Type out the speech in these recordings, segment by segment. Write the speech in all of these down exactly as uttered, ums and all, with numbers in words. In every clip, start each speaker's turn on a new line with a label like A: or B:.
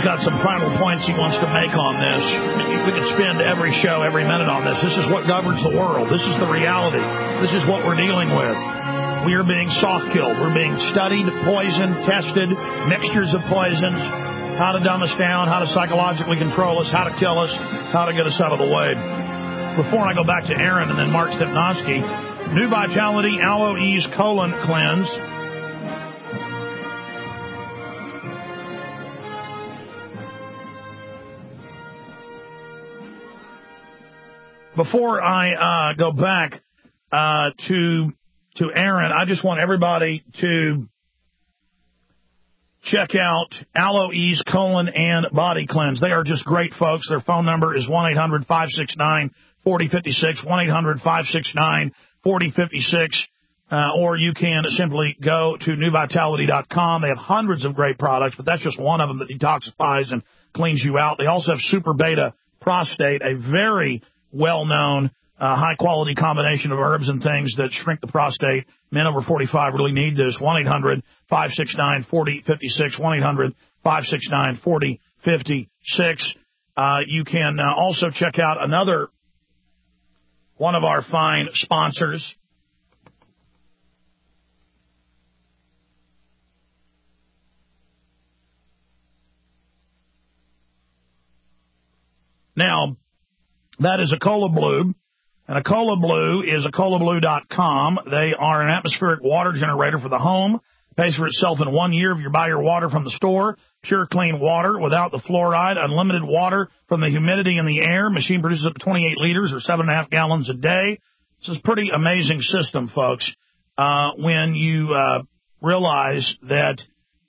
A: got some final points he wants to make on this. We could spend every show, every minute on this. This is what governs the world. This is the reality. This is what we're dealing with. We are being soft-killed. We're being studied, poisoned, tested, mixtures of poisons, how to dumb us down, how to psychologically control us, how to kill us, how to get us out of the way. Before I go back to Aaron and then Mark Stepnoski, New Vitality Aloe Ease Colon Cleanse. Before I uh, go back uh, to to Aaron, I just want everybody to check out Aloe Ease Colon and Body Cleanse. They are just great folks. Their phone number is one eight hundred five six nine four zero five six, one eight hundred five six nine four zero five six, uh, or you can simply go to new vitality dot com. They have hundreds of great products, but that's just one of them that detoxifies and cleans you out. They also have Super Beta Prostate, a very well-known, uh, high-quality combination of herbs and things that shrink the prostate. Men over forty-five really need this. one eight hundred five six nine four zero five six, one eight hundred five six nine four zero five six. Uh, you can uh, also check out another one of our fine sponsors. Now, that is Acola Blue, and Acola Blue is acola blue dot com. They are an atmospheric water generator for the home. Pays for itself in one year if you buy your water from the store. Pure, clean water without the fluoride. Unlimited water from the humidity in the air. Machine produces up to twenty-eight liters or seven and a half gallons a day. This is a pretty amazing system, folks, uh, when you uh, realize that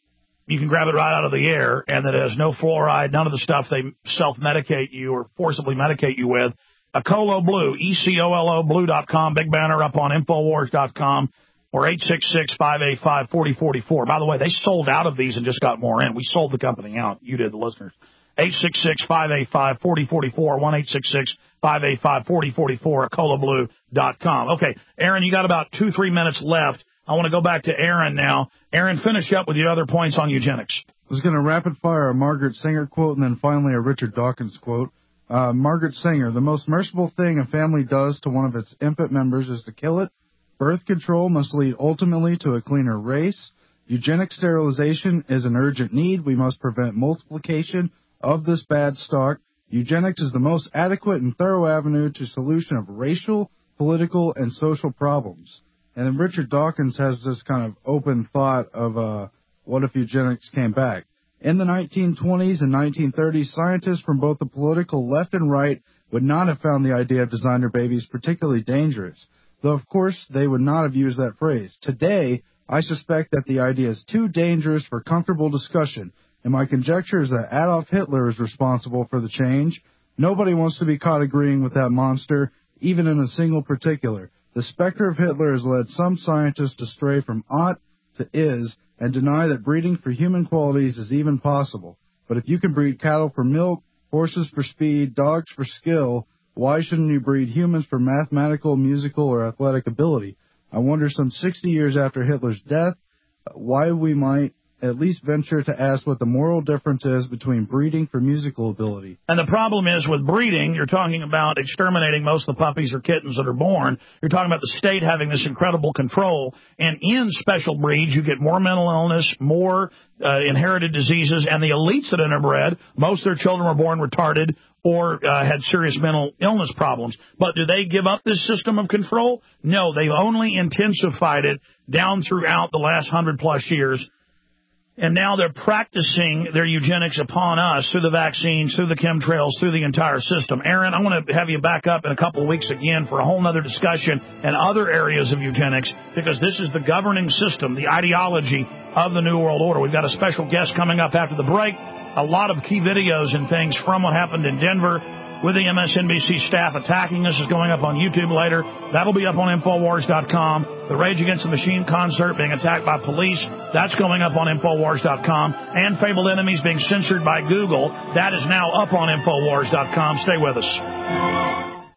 A: you can grab it right out of the air and that it has no fluoride, none of the stuff they self-medicate you or forcibly medicate you with. Acola Blue, E C O L O blue dot com, big banner up on infowars dot com, or eight six six, five eight five, four zero four four. By the way, they sold out of these and just got more in. We sold the company out. You did, the listeners. eight six six, five eight five, four zero four four, one eight six six, five eight five, four zero four four, acola blue dot com. Okay, Aaron, you got about two, three minutes left. I want to go back to Aaron now. Aaron, finish up with your other points on eugenics.
B: I was going to rapid fire a Margaret Sanger quote and then finally a Richard Dawkins quote. Uh, Margaret Sanger, the most merciful thing a family does to one of its infant members is to kill it. Birth control must lead ultimately to a cleaner race. Eugenic sterilization is an urgent need. We must prevent multiplication of this bad stock. Eugenics is the most adequate and thorough avenue to solution of racial, political, and social problems. And then Richard Dawkins has this kind of open thought of uh, what if eugenics came back. In the nineteen twenties and nineteen thirties, scientists from both the political left and right would not have found the idea of designer babies particularly dangerous, though of course they would not have used that phrase. Today, I suspect that the idea is too dangerous for comfortable discussion, and my conjecture is that Adolf Hitler is responsible for the change. Nobody wants to be caught agreeing with that monster, even in a single particular. The specter of Hitler has led some scientists to stray from ought to is and deny that breeding for human qualities is even possible. But if you can breed cattle for milk, horses for speed, dogs for skill, why shouldn't you breed humans for mathematical, musical, or athletic ability? I wonder, some sixty years after Hitler's death, why we might at least venture to ask what the moral difference is between breeding for musical ability.
A: And the problem is with breeding, you're talking about exterminating most of the puppies or kittens that are born. You're talking about the state having this incredible control. And in special breeds, you get more mental illness, more uh, inherited diseases, and the elites that interbred, most of their children were born retarded or uh, had serious mental illness problems. But do they give up this system of control? No, they've only intensified it down throughout the last hundred plus years. And now they're practicing their eugenics upon us through the vaccines, through the chemtrails, through the entire system. Aaron, I want to have you back up in a couple of weeks again for a whole other discussion and other areas of eugenics, because this is the governing system, the ideology of the New World Order. We've got a special guest coming up after the break. A lot of key videos and things from what happened in Denver with the M S N B C staff attacking us is going up on YouTube later. That'll be up on infowars dot com. The Rage Against the Machine concert being attacked by police, that's going up on infowars dot com. And Fabled Enemies being censored by Google, that is now up on infowars dot com. Stay with us.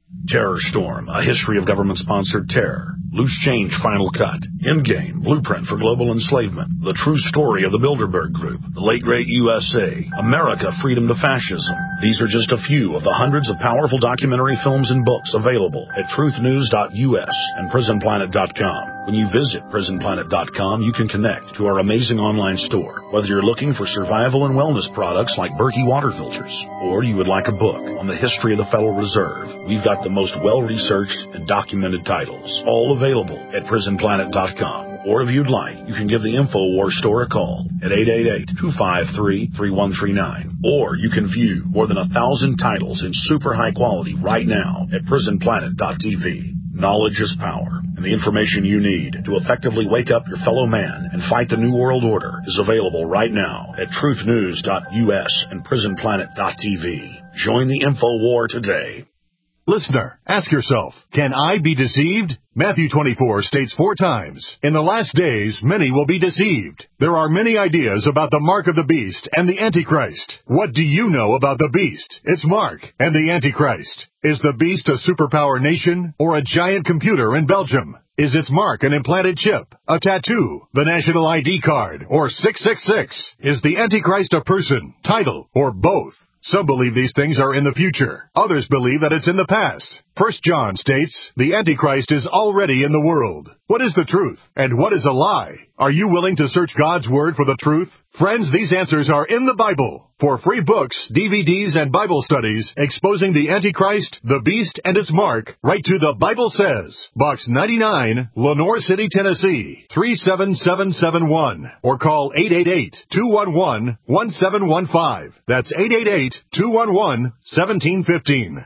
C: Terror Storm, A History of Government-Sponsored Terror. Loose Change Final Cut. Endgame, Blueprint for Global Enslavement. The True Story of the Bilderberg Group. The Late Great U S A. America, Freedom to Fascism. These are just a few of the hundreds of powerful documentary films and books available at truth news dot U S and prison planet dot com. When you visit prison planet dot com, you can connect to our amazing online store. Whether you're looking for survival and wellness products like Berkey water filters, or you would like a book on the history of the Federal Reserve, we've got the most well-researched and documented titles, all available at prison planet dot com. Or if you'd like, you can give the InfoWars store a call at eight eight eight, two five three, three one three nine. Or you can view more than a thousand titles in super high quality right now at prison planet dot T V. Knowledge is power, and the information you need to effectively wake up your fellow man and fight the New World Order is available right now at truth news dot U S and prison planet dot T V. Join the InfoWar today.
D: Listener, ask yourself, can I be deceived? Matthew twenty-four states four times, in the last days many will be deceived. There are many ideas about the mark of the beast and the Antichrist. What do you know about the beast, its mark, and the Antichrist? Is the beast a superpower nation or a giant computer in Belgium? Is its mark an implanted chip, a tattoo, the national I D card, or six six six? Is the Antichrist a person, title, or both? Some believe these things are in the future. Others believe that it's in the past. First John states, the Antichrist is already in the world. What is the truth? And what is a lie? Are you willing to search God's Word for the truth? Friends, these answers are in the Bible. For free books, D V Ds, and Bible studies exposing the Antichrist, the Beast, and its mark, write to The Bible Says, Box ninety-nine, Lenore City, Tennessee, three seven seven seven one, or call eight eight eight, two one one, one seven one five. That's eight eight eight, two one one, one seven one five.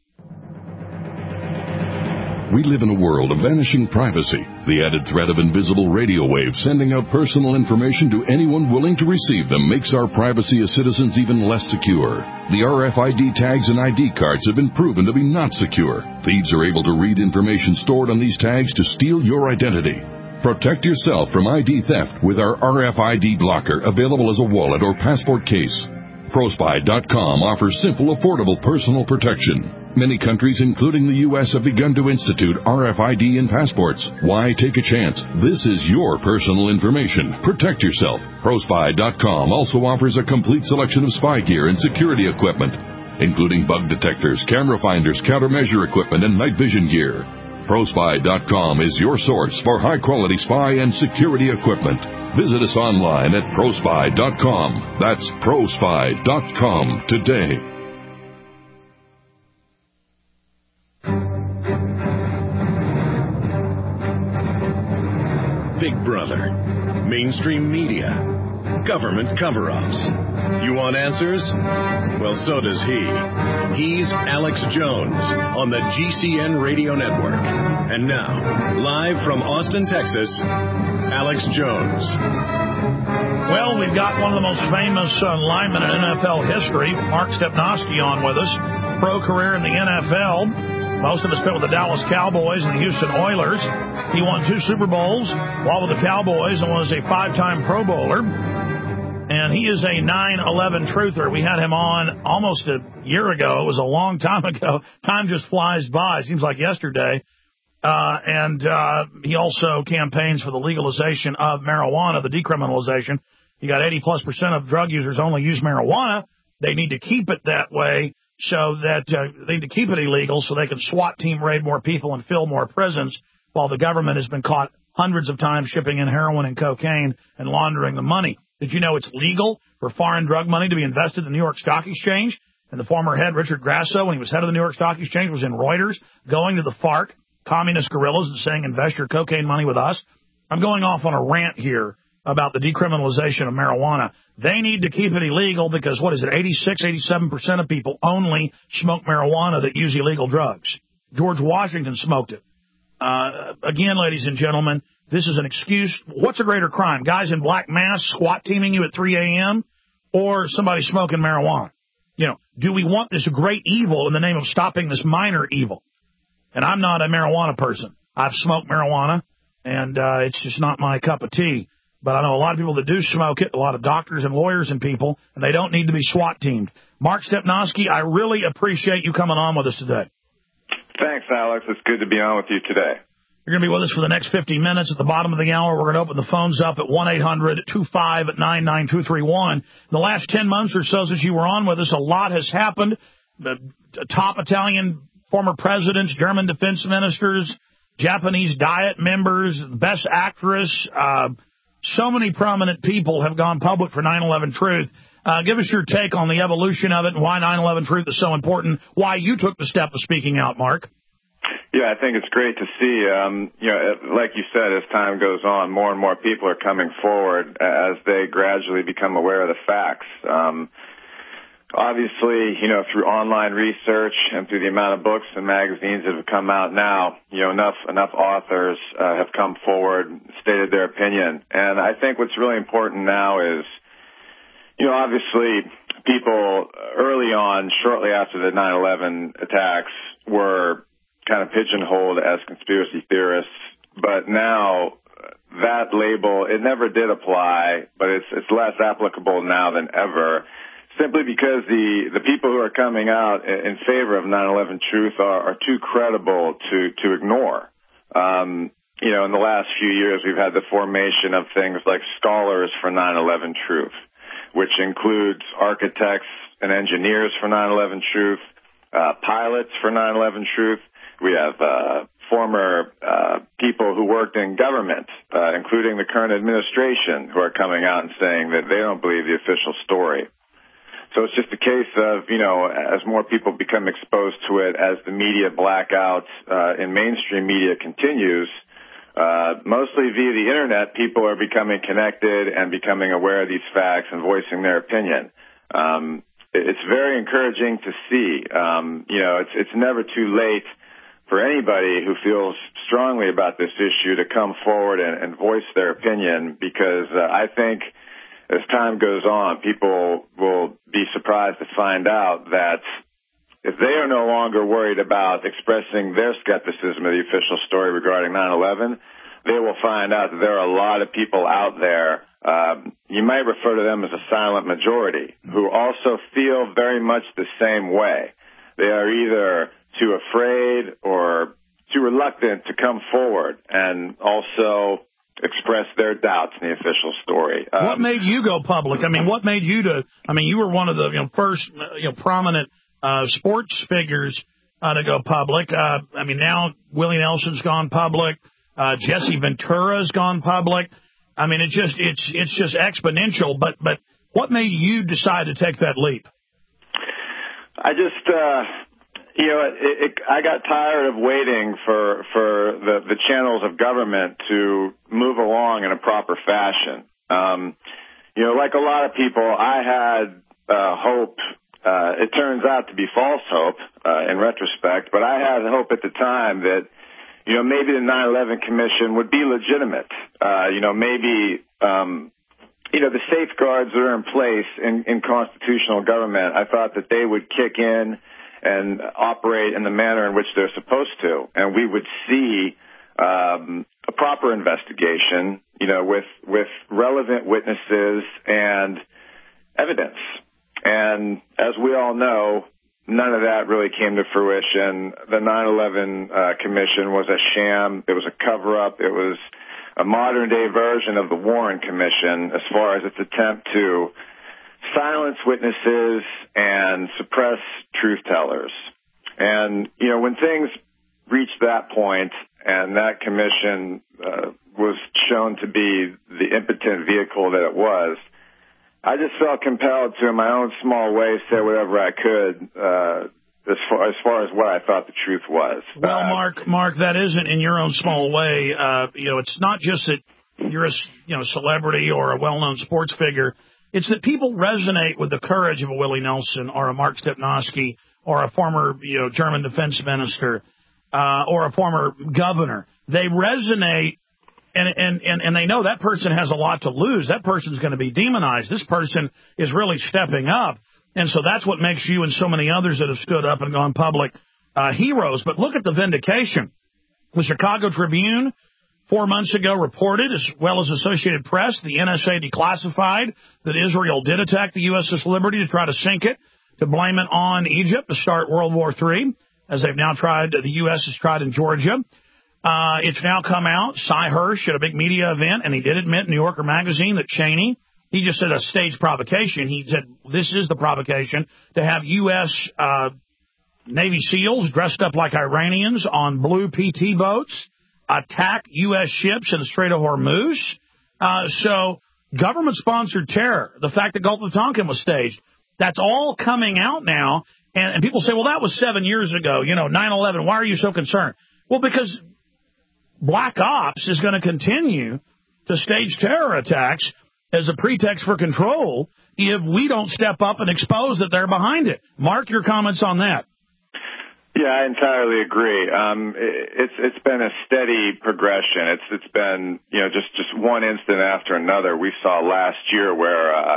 E: We live in a world of vanishing privacy, the added threat of invisible radio waves sending out personal information to anyone willing to receive them makes our privacy as citizens even less secure. The R F I D tags and I D cards have been proven to be not secure. Thieves are able to read information stored on these tags to steal your identity. Protect yourself from I D theft with our R F I D blocker, available as a wallet or passport case. ProSpy dot com offers simple, affordable personal protection. Many countries, including the U S, have begun to institute R F I D in passports. Why take a chance? This is your personal information. Protect yourself. ProSpy dot com also offers a complete selection of spy gear and security equipment, including bug detectors, camera finders, countermeasure equipment, and night vision gear. ProSpy dot com is your source for high-quality spy and security equipment. Visit us online at ProSpy dot com. That's ProSpy dot com today.
C: Big Brother, mainstream media, government cover-ups. You want answers? Well, so does he. He's Alex Jones on the G C N Radio Network. And now, live from Austin, Texas, Alex Jones.
A: Well, we've got one of the most famous uh, linemen in N F L history, Mark Stepnoski, on with us. Pro career in the N F L. Most of us spent with the Dallas Cowboys and the Houston Oilers. He won two Super Bowls while with the Cowboys and was a five-time Pro Bowler. And he is a nine eleven truther. We had him on almost a year ago. It was a long time ago. Time just flies by. It seems like yesterday. Uh, and uh, he also campaigns for the legalization of marijuana, the decriminalization. You got eighty plus percent of drug users only use marijuana. They need to keep it that way. So that uh, they need to keep it illegal so they can SWAT team raid more people and fill more prisons while the government has been caught hundreds of times shipping in heroin and cocaine and laundering the money. Did you know it's legal for foreign drug money to be invested in the New York Stock Exchange? And the former head, Richard Grasso, when he was head of the New York Stock Exchange, was in Reuters going to the FARC, communist guerrillas, and saying, invest your cocaine money with us. I'm going off on a rant here about the decriminalization of marijuana. They need to keep it illegal because, what is it, eighty-six, eighty-seven percent of people only smoke marijuana that use illegal drugs. George Washington smoked it. Uh, again, ladies and gentlemen, this is an excuse. What's a greater crime? Guys in black masks SWAT teaming you at three a.m. or somebody smoking marijuana? You know, do we want this great evil in the name of stopping this minor evil? And I'm not a marijuana person. I've smoked marijuana, and uh, it's just not my cup of tea. But I know a lot of people that do smoke it, a lot of doctors and lawyers and people, and they don't need to be SWAT teamed. Mark Stepnoski, I really appreciate you coming on with us today.
F: Alex. It's good to be on with you today.
A: You're going to be with us for the next fifty minutes. At the bottom of the hour, we're going to open the phones up at one eight hundred two five nine nine two three one. In the last ten months or so since you were on with us, a lot has happened. The top Italian former presidents, German defense ministers, Japanese Diet members, best actress, uh, so many prominent people have gone public for nine eleven Truth. Uh, give us your take on the evolution of it and why nine eleven Truth is so important, why you took the step of speaking out, Mark.
F: Yeah, I think it's great to see, um, you know, like you said, as time goes on, more and more people are coming forward as they gradually become aware of the facts. Um, obviously, you know, through online research and through the amount of books and magazines that have come out now, you know, enough, enough authors uh, have come forward, stated their opinion. And I think what's really important now is, you know, obviously people early on, shortly after the nine eleven attacks, were kind of pigeonholed as conspiracy theorists, but now that label, it never did apply, but it's it's less applicable now than ever, simply because the, the people who are coming out in favor of nine eleven Truth are, are too credible to, to ignore. Um, you know, in the last few years, we've had the formation of things like Scholars for nine eleven Truth, which includes architects and engineers for nine eleven Truth, uh, pilots for nine eleven Truth. We have uh, former uh, people who worked in government, uh, including the current administration, who are coming out and saying that they don't believe the official story. So it's just a case of, you know, as more people become exposed to it, as the media blackout uh, in mainstream media continues, uh, mostly via the Internet, people are becoming connected and becoming aware of these facts and voicing their opinion. Um, it's very encouraging to see. Um, you know, it's it's never too late for anybody who feels strongly about this issue to come forward and, and voice their opinion, because uh, I think as time goes on, people will be surprised to find out that if they are no longer worried about expressing their skepticism of the official story regarding nine eleven, they will find out that there are a lot of people out there, um, you might refer to them as a silent majority, who also feel very much the same way. They are either too afraid or too reluctant to come forward and also express their doubts in the official story. Um,
A: what made you go public? I mean, what made you to, I mean, you were one of the you know, first you know, prominent uh, sports figures uh, to go public. Uh, I mean, now Willie Nelson's gone public. Uh, Jesse Ventura's gone public. I mean, it just, it's, it's just exponential. But, but what made you decide to take that leap?
F: I just, uh, You know, it, it, I got tired of waiting for for the, the channels of government to move along in a proper fashion. Um, you know, like a lot of people, I had uh, hope. Uh, it turns out to be false hope uh, in retrospect, but I had hope at the time that, you know, maybe the nine eleven Commission would be legitimate. Uh, you know, maybe, um, you know, the safeguards that are in place in, in constitutional government, I thought that they would kick in and operate in the manner in which they're supposed to. And we would see um, a proper investigation, you know, with, with relevant witnesses and evidence. And as we all know, none of that really came to fruition. The nine eleven uh, Commission was a sham. It was a cover-up. It was a modern-day version of the Warren Commission as far as its attempt to silence witnesses and suppress truth tellers. And, you know, when things reached that point and that commission uh, was shown to be the impotent vehicle that it was, I just felt compelled to, in my own small way, say whatever I could uh, as far as far as what I thought the truth was.
A: Well,
F: uh,
A: Mark, Mark, that isn't in your own small way. Uh, you know, it's not just that you're a you know celebrity or a well-known sports figure. It's that people resonate with the courage of a Willie Nelson or a Mark Stepnoski or a former, you know, German defense minister uh, or a former governor. They resonate, and, and, and, and they know that person has a lot to lose. That person's going to be demonized. This person is really stepping up. And so that's what makes you and so many others that have stood up and gone public uh, heroes. But look at the vindication. The Chicago Tribune four months ago reported, as well as Associated Press, the N S A declassified that Israel did attack the U S S Liberty to try to sink it, to blame it on Egypt to start World War Three. as they've now tried, the U S has tried in Georgia. Uh, it's now come out. Cy Hirsch at a big media event, and he did admit in New Yorker magazine that Cheney, he just said a staged provocation. He said this is the provocation to have U S Uh, Navy SEALs dressed up like Iranians on blue P T boats attack U S ships in the Strait of Hormuz. Uh, so government-sponsored terror, the fact that Gulf of Tonkin was staged, that's all coming out now. And, and people say, well, that was seven years ago, you know, nine eleven. Why are you so concerned? Well, because Black Ops is going to continue to stage terror attacks as a pretext for control if we don't step up and expose that they're behind it. Mark, your comments on that.
F: Yeah, I entirely agree. Um, it's it's been a steady progression. It's it's been you know just just one incident after another. We saw last year where uh,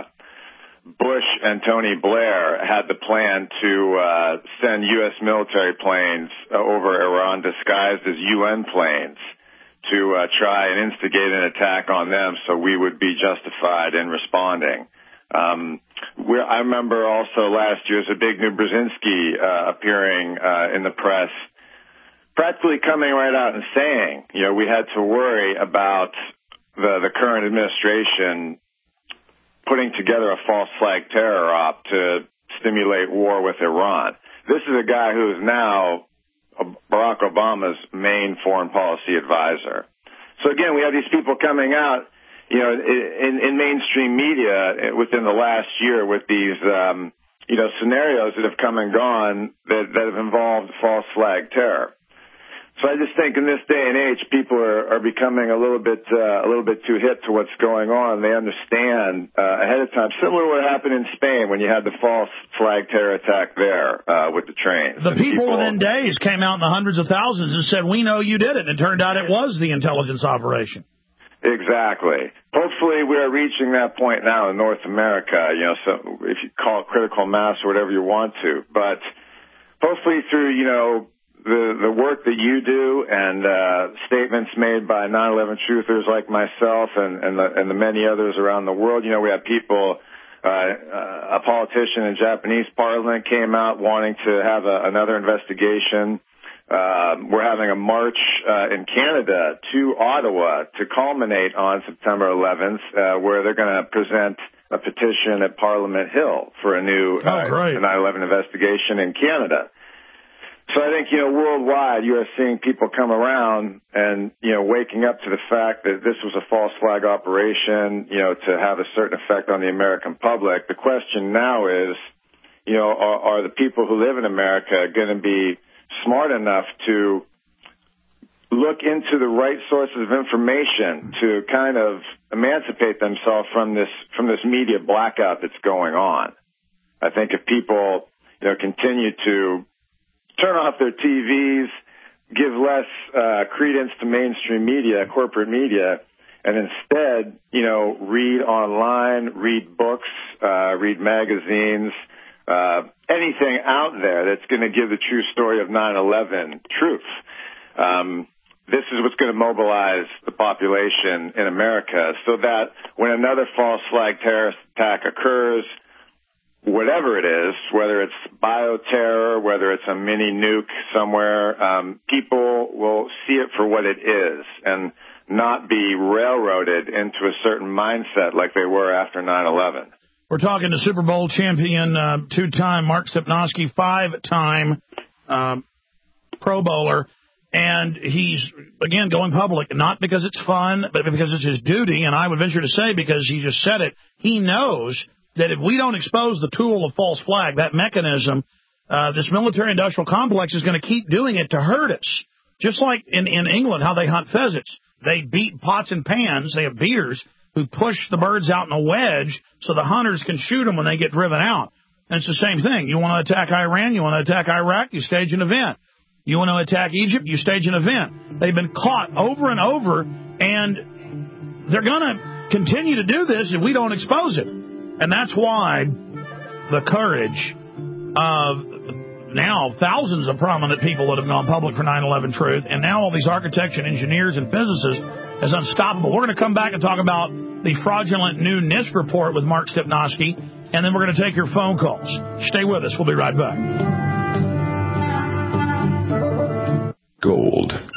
F: Bush and Tony Blair had the plan to uh, send U S military planes over Iran disguised as U N planes to uh, try and instigate an attack on them, so we would be justified in responding. Um, we're, I remember also last year, Zbigniew Brzezinski uh, appearing uh, in the press, practically coming right out and saying, you know, we had to worry about the, the current administration putting together a false flag terror op to stimulate war with Iran. This is a guy who is now Barack Obama's main foreign policy advisor. So again, we have these people coming out, you know, in, in mainstream media within the last year with these, um, you know, scenarios that have come and gone that, that have involved false flag terror. So I just think in this day and age, people are, are becoming a little bit, uh, a little bit too hip to what's going on. They understand uh, ahead of time, similar to what happened in Spain when you had the false flag terror attack there uh, with the trains.
A: The people, people within days came out in the hundreds of thousands and said, "We know you did it," and it turned out it was the intelligence operation.
F: Exactly. Hopefully we are reaching that point now in North America, you know, so if you call it critical mass or whatever you want to. But hopefully through, you know, the, the work that you do and uh, statements made by nine eleven truthers like myself and, and, the, and the many others around the world, you know, we have people, uh, uh, a politician in Japanese parliament came out wanting to have a, another investigation. Uh, we're having a march uh, in Canada to Ottawa to culminate on September eleventh, uh, where they're going to present a petition at Parliament Hill for a new uh,
A: oh,
F: nine eleven investigation in Canada. So I think, you know, worldwide you are seeing people come around and, you know, waking up to the fact that this was a false flag operation, you know, to have a certain effect on the American public. The question now is, you know, are, are the people who live in America going to be smart enough to look into the right sources of information to kind of emancipate themselves from this from this media blackout that's going on? I think if people, you know, continue to turn off their T Vs, give less uh, credence to mainstream media, corporate media, and instead, you know, read online, read books, uh, read magazines, uh, anything out there that's going to give the true story of nine eleven truth. Um, this is what's going to mobilize the population in America so that when another false flag terrorist attack occurs, whatever it is, whether it's bioterror, whether it's a mini nuke somewhere, um, people will see it for what it is and not be railroaded into a certain mindset like they were after nine eleven.
A: We're talking to Super Bowl champion, uh, two-time Mark Stepnoski, five-time uh, Pro Bowler, and he's, again, going public, not because it's fun, but because it's his duty, and I would venture to say, because he just said it, he knows that if we don't expose the tool of false flag, that mechanism, uh, this military-industrial complex is going to keep doing it to hurt us. Just like in, in England, how they hunt pheasants. They beat pots and pans. They have beaters who push the birds out in a wedge so the hunters can shoot them when they get driven out. And it's the same thing. You want to attack Iran, you want to attack Iraq, you stage an event. You want to attack Egypt, you stage an event. They've been caught over and over, and they're going to continue to do this if we don't expose it. And that's why the courage of now thousands of prominent people that have gone public for nine eleven Truth, and now all these architects and engineers and physicists, is unstoppable. We're going to come back and talk about the fraudulent new NIST report with Mark Stepnoski, and then we're going to take your phone calls. Stay with us. We'll be right back.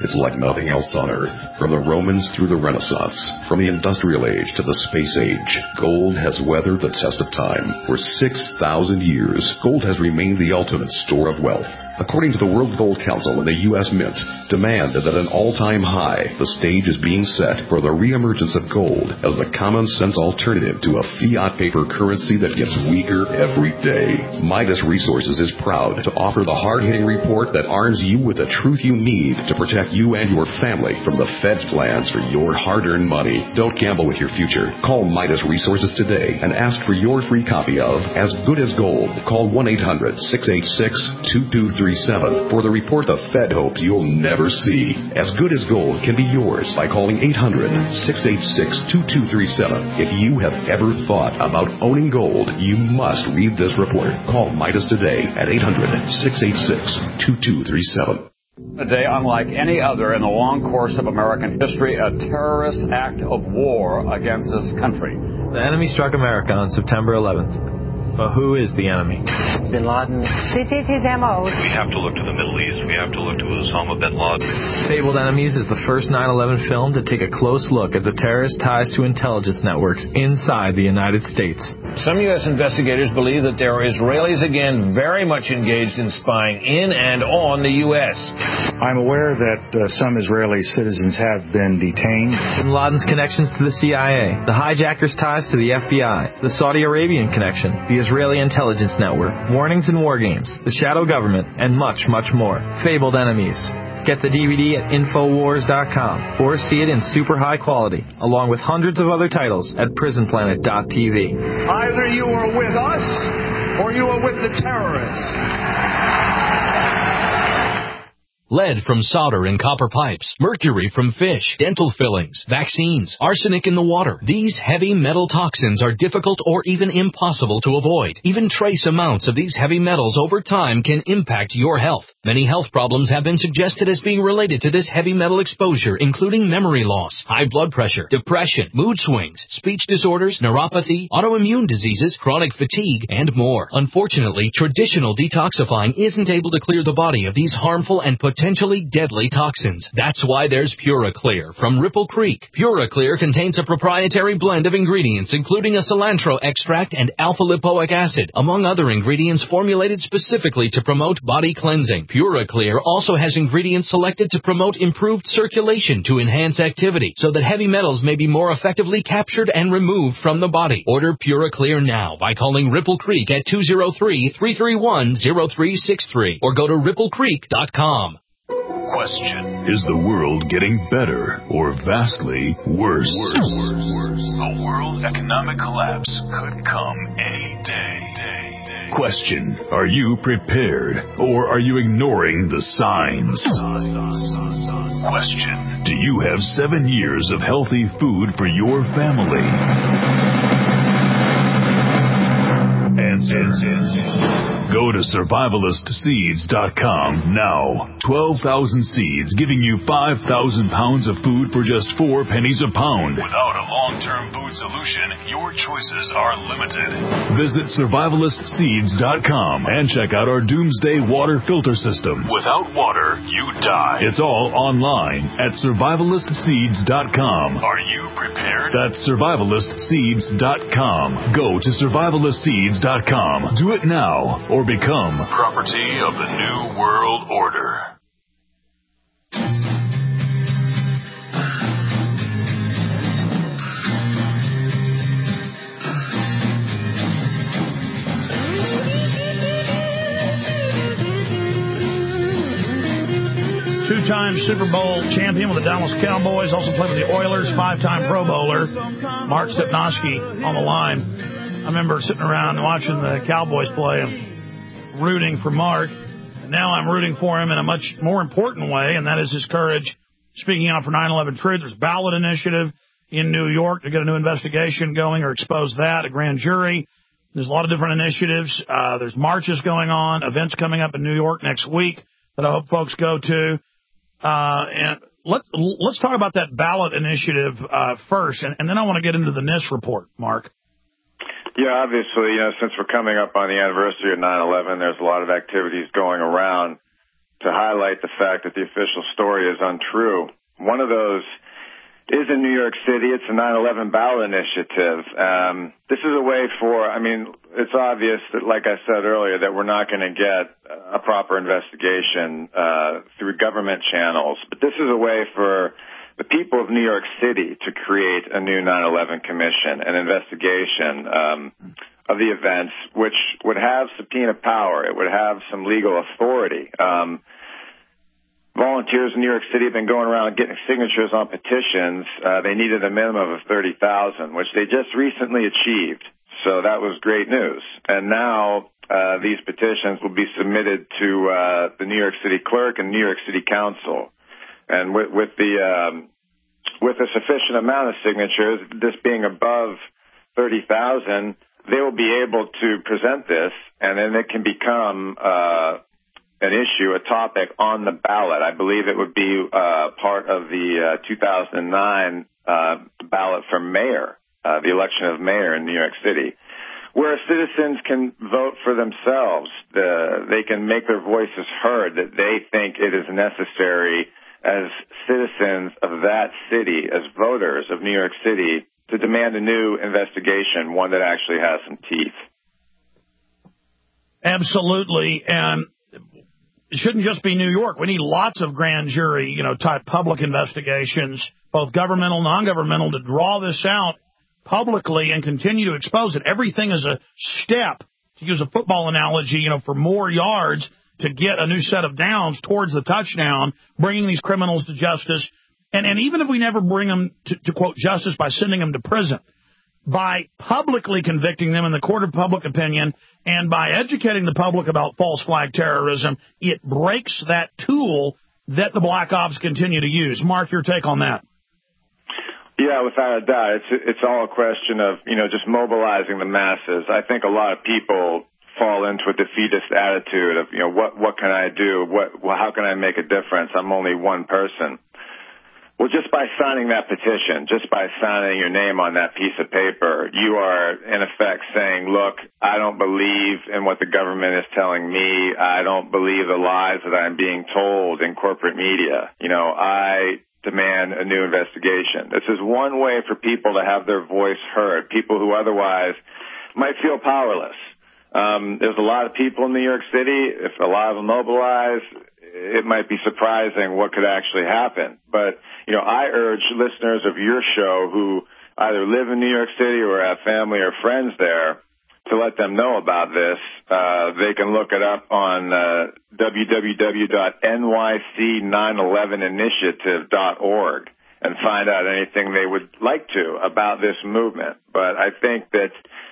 E: It's like nothing else on Earth. From the Romans through the Renaissance, from the Industrial Age to the Space Age, gold has weathered the test of time. For six thousand years, gold has remained the ultimate store of wealth. According to the World Gold Council and the U S Mint, demand is at an all-time high. The stage is being set for the reemergence of gold as the common-sense alternative to a fiat paper currency that gets weaker every day. Midas Resources is proud to offer the hard-hitting report that arms you with the truth you need to protect you and your family from the Fed's plans for your hard-earned money. Don't gamble with your future. Call Midas Resources today and ask for your free copy of As Good as Gold. Call one eight hundred, six eight six, two two three seven for the report the Fed hopes you'll never see. As Good as Gold can be yours by calling eight hundred, six eight six, two two three seven. If you have ever thought about owning gold, you must read this report. Call Midas today at eight hundred, six eight six, two two three seven.
G: A day unlike any other in the long course of American history, a terrorist act of war against this country.
H: The enemy struck America on September eleventh. But who is the enemy?
I: Bin Laden. This is his M O.
J: We have to look to the Middle East. We have to look to Osama bin Laden.
H: Fabled Enemies is the first nine eleven film to take a close look at the terrorist ties to intelligence networks inside the United States.
K: Some U S investigators believe that there are Israelis again very much engaged in spying in and on the U S.
L: I'm aware that uh, some Israeli citizens have been detained.
H: Bin Laden's connections to the C I A, the hijackers' ties to the F B I, the Saudi Arabian connection, the Israeli intelligence network, warnings and war games, the shadow government, and much, much more. Fabled Enemies. Get the D V D at Infowars dot com or see it in super high quality, along with hundreds of other titles at Prison Planet dot T V.
M: Either you are with us or you are with the terrorists.
N: Lead from solder and copper pipes, mercury from fish, dental fillings, vaccines, arsenic in the water. These heavy metal toxins are difficult or even impossible to avoid. Even trace amounts of these heavy metals over time can impact your health. Many health problems have been suggested as being related to this heavy metal exposure, including memory loss, high blood pressure, depression, mood swings, speech disorders, neuropathy, autoimmune diseases, chronic fatigue, and more. Unfortunately, traditional detoxifying isn't able to clear the body of these harmful and potentially potentially deadly toxins. That's why there's PuraClear from Ripple Creek. PuraClear contains a proprietary blend of ingredients, including a cilantro extract and alpha-lipoic acid, among other ingredients formulated specifically to promote body cleansing. PuraClear also has ingredients selected to promote improved circulation to enhance activity, so that heavy metals may be more effectively captured and removed from the body. Order PuraClear now by calling Ripple Creek at two oh three, three three one, oh three six three or go to ripple creek dot com.
C: Question. Is the world getting better or vastly worse? Worse. Worse. A world economic collapse could come any day. Question. Are you prepared or are you ignoring the signs? Question. Do you have seven years of healthy food for your family? Answer. Go to survivalist seeds dot com now. twelve thousand seeds giving you five thousand pounds of food for just four pennies a pound. Without a long-term food solution, your choices are limited. Visit survivalist seeds dot com and check out our doomsday water filter system. Without water, you die. It's all online at survivalist seeds dot com. Are you prepared? That's survivalist seeds dot com. Go to survivalist seeds dot com. Do it now or become property of the New World Order.
A: Two-time Super Bowl champion with the Dallas Cowboys, also played with the Oilers, five-time Pro Bowler, Mark Stepnoski on the line. I remember sitting around watching the Cowboys play and rooting for Mark. And now I'm rooting for him in a much more important way, and that is his courage speaking out for nine eleven Truth. There's a ballot initiative in New York to get a new investigation going or expose that, a grand jury. There's a lot of different initiatives. Uh, there's marches going on, events coming up in New York next week that I hope folks go to. Uh, and let, let's talk about that ballot initiative uh, first, and, and then I want to get into the NIST report, Mark.
F: Yeah, obviously, you know, since we're coming up on the anniversary of nine eleven, there's a lot of activities going around. to highlight the fact that the official story is untrue. One of those is in New York City. It's a nine eleven ballot initiative. Um, this is a way for, I mean, it's obvious that, like I said earlier, that we're not going to get a proper investigation uh, through government channels. But this is a way for the people of New York City to create a new nine eleven commission, an investigation um, of the events, which would have subpoena power. It would have some legal authority. Um, Volunteers in New York City have been going around getting signatures on petitions. Uh, they needed a minimum of thirty thousand, which they just recently achieved. So that was great news. And now uh, these petitions will be submitted to uh, the New York City clerk and New York City Council. And with, with the um, with a sufficient amount of signatures, this being above thirty thousand, they will be able to present this, and then it can become uh, an issue, a topic on the ballot. I believe it would be uh, part of the uh, two thousand nine uh, ballot for mayor, uh, the election of mayor in New York City, where citizens can vote for themselves. The, they can make their voices heard that they think it is necessary as citizens of that city, as voters of New York City, to demand a new investigation, one that actually has some teeth.
A: Absolutely. And it shouldn't just be New York. We need lots of grand jury, you know, type public investigations, both governmental, non-governmental, to draw this out publicly and continue to expose it. Everything is a step, to use a football analogy, you know, for more yards to get a new set of downs towards the touchdown, bringing these criminals to justice. And, and even if we never bring them to, to, quote, justice by sending them to prison, by publicly convicting them in the court of public opinion and by educating the public about false flag terrorism, it breaks that tool that the black ops continue to use. Mark, your take on that?
F: Yeah, without a doubt. It's it's all a question of, you know, just mobilizing the masses. I think a lot of people fall into a defeatist attitude of, you know, what what can I do? What well, how can I make a difference? I'm only one person. Well, just by signing that petition, just by signing your name on that piece of paper, you are, in effect, saying, look, I don't believe in what the government is telling me. I don't believe the lies that I'm being told in corporate media. You know, I demand a new investigation. This is one way for people to have their voice heard, people who otherwise might feel powerless. Um, there's a lot of people in New York City. If a lot of them mobilize, it might be surprising what could actually happen. But, you know, I urge listeners of your show who either live in New York City or have family or friends there to let them know about this. Uh, they can look it up on uh, w w w dot n y c nine eleven initiative dot org and find out anything they would like to about this movement. But I think that,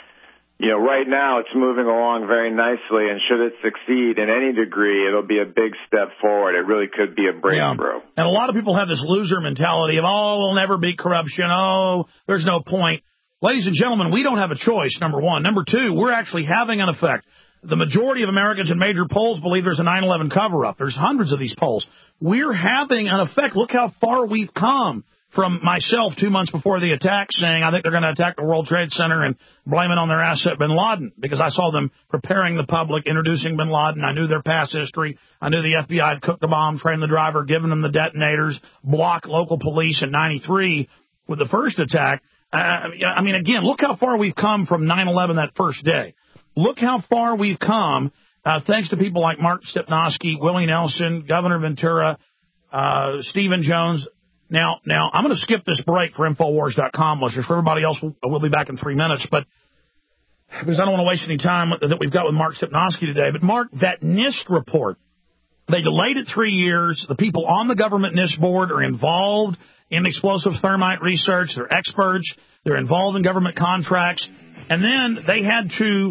F: you know, right now it's moving along very nicely, and should it succeed in any degree, it'll be a big step forward. It really could be a breakthrough.
A: Yeah. And a lot of people have this loser mentality of, oh, we'll never beat corruption. Oh, there's no point. Ladies and gentlemen, we don't have a choice, number one. Number two, we're actually having an effect. The majority of Americans in major polls believe there's a nine eleven cover-up. There's hundreds of these polls. We're having an effect. Look how far we've come. From myself two months before the attack saying I think they're going to attack the World Trade Center and blame it on their asset bin Laden, because I saw them preparing the public, introducing bin Laden. I knew their past history. I knew the F B I had cooked the bomb, trained the driver, given them the detonators, blocked local police in ninety-three with the first attack. Uh, I mean, again, look how far we've come from nine eleven that first day. Look how far we've come uh, thanks to people like Mark Stepnoski, Willie Nelson, Governor Ventura, uh, Stephen Jones. Now, now I'm going to skip this break for Infowars dot com listeners. For everybody else, we'll, we'll be back in three minutes. But because I don't want to waste any time that we've got with Mark Stepnoski today. But, Mark, that NIST report, they delayed it three years. The people on the government NIST board are involved in explosive thermite research. They're experts. They're involved in government contracts. And then they had to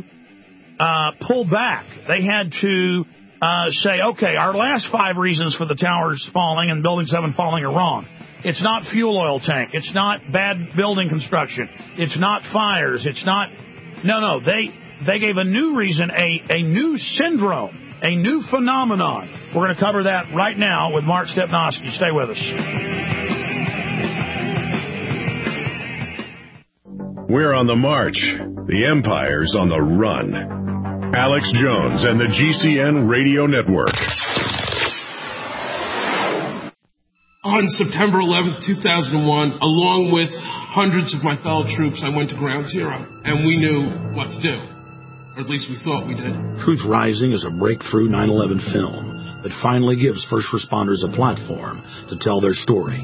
A: uh, pull back. They had to uh, say, okay, our last five reasons for the towers falling and Building seven falling are wrong. It's not fuel oil tank. It's not bad building construction. It's not fires. It's not. No, no. They they gave a new reason, a, a new syndrome, a new phenomenon. We're going to cover that right now with Mark Stepnoski. Stay with us.
D: We're on the march. The empire's on the run. Alex Jones and the G C N Radio Network.
O: On September eleventh, two thousand one, along with hundreds of my fellow troops, I went to Ground Zero, and we knew what to do. Or at least we thought we did.
C: Truth Rising is a breakthrough nine eleven film that finally gives first responders a platform to tell their story.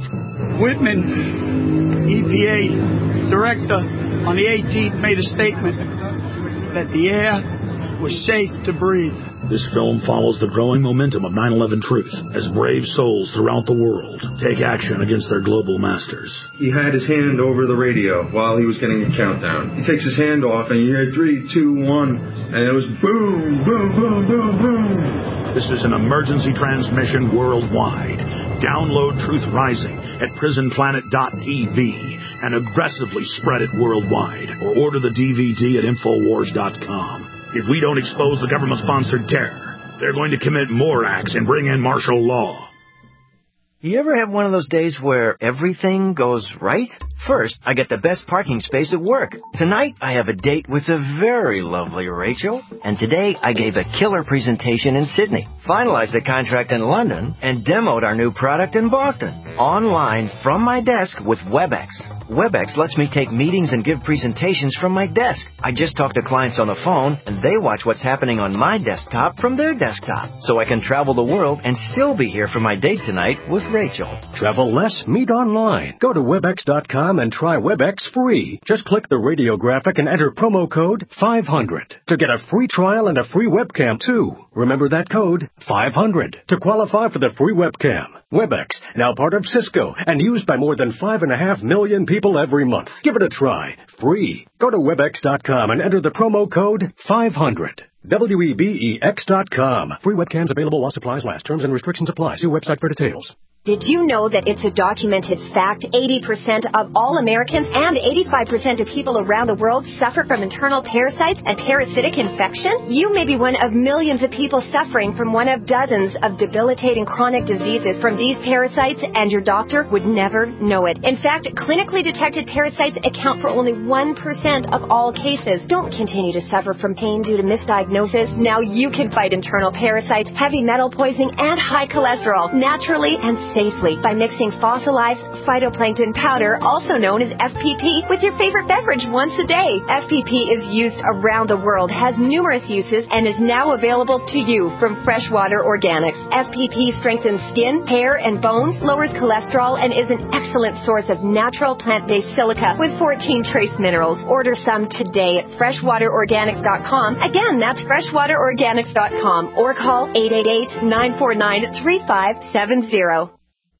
P: Whitman, E P A director, on the eighteenth made a statement that the air was safe to breathe.
C: This film follows the growing momentum of nine eleven truth as brave souls throughout the world take action against their global masters.
Q: He had his hand over the radio while he was getting a countdown. He takes his hand off and you hear three, two, one, and it was boom, boom, boom, boom, boom.
C: This is an emergency transmission worldwide. Download Truth Rising at prison planet dot t v and aggressively spread it worldwide, or order the D V D at infowars dot com. If we don't expose the government-sponsored terror, they're going to commit more acts and bring in martial law.
R: You ever have one of those days where everything goes right? First, I get the best parking space at work. Tonight, I have a date with a very lovely Rachel. And today, I gave a killer presentation in Sydney, finalized the contract in London, and demoed our new product in Boston. Online, from my desk with WebEx. WebEx lets me take meetings and give presentations from my desk. I just talk to clients on the phone, and they watch what's happening on my desktop from their desktop. So I can travel the world and still be here for my date tonight with Rachel.
S: Travel less, meet online. Go to webex dot com and try WebEx free. Just click the radio graphic and enter promo code five hundred to get a free trial and a free webcam too. Remember that code, five hundred, to qualify for the free webcam. WebEx, now part of Cisco and used by more than five and a half million people every month. Give it a try, free. Go to webex dot com and enter the promo code five hundred. W E B E X dot com. Free webcams available while supplies last. Terms and restrictions apply. See website for details.
T: Did you know that it's a documented fact eighty percent of all Americans and eighty-five percent of people around the world suffer from internal parasites and parasitic infection? You may be one of millions of people suffering from one of dozens of debilitating chronic diseases from these parasites, and your doctor would never know it. In fact, clinically detected parasites account for only one percent of all cases. Don't continue to suffer from pain due to misdiagnosis. Now you can fight internal parasites, heavy metal poisoning, and high cholesterol naturally and safely by mixing fossilized phytoplankton powder, also known as F P P, with your favorite beverage once a day. F P P is used around the world, has numerous uses, and is now available to you from Freshwater Organics. F P P strengthens skin, hair, and bones, lowers cholesterol, and is an excellent source of natural plant-based silica with fourteen trace minerals. Order some today at freshwater organics dot com. Again, that's freshwater organics dot com, or call eight eight eight, nine four nine, three five seven zero.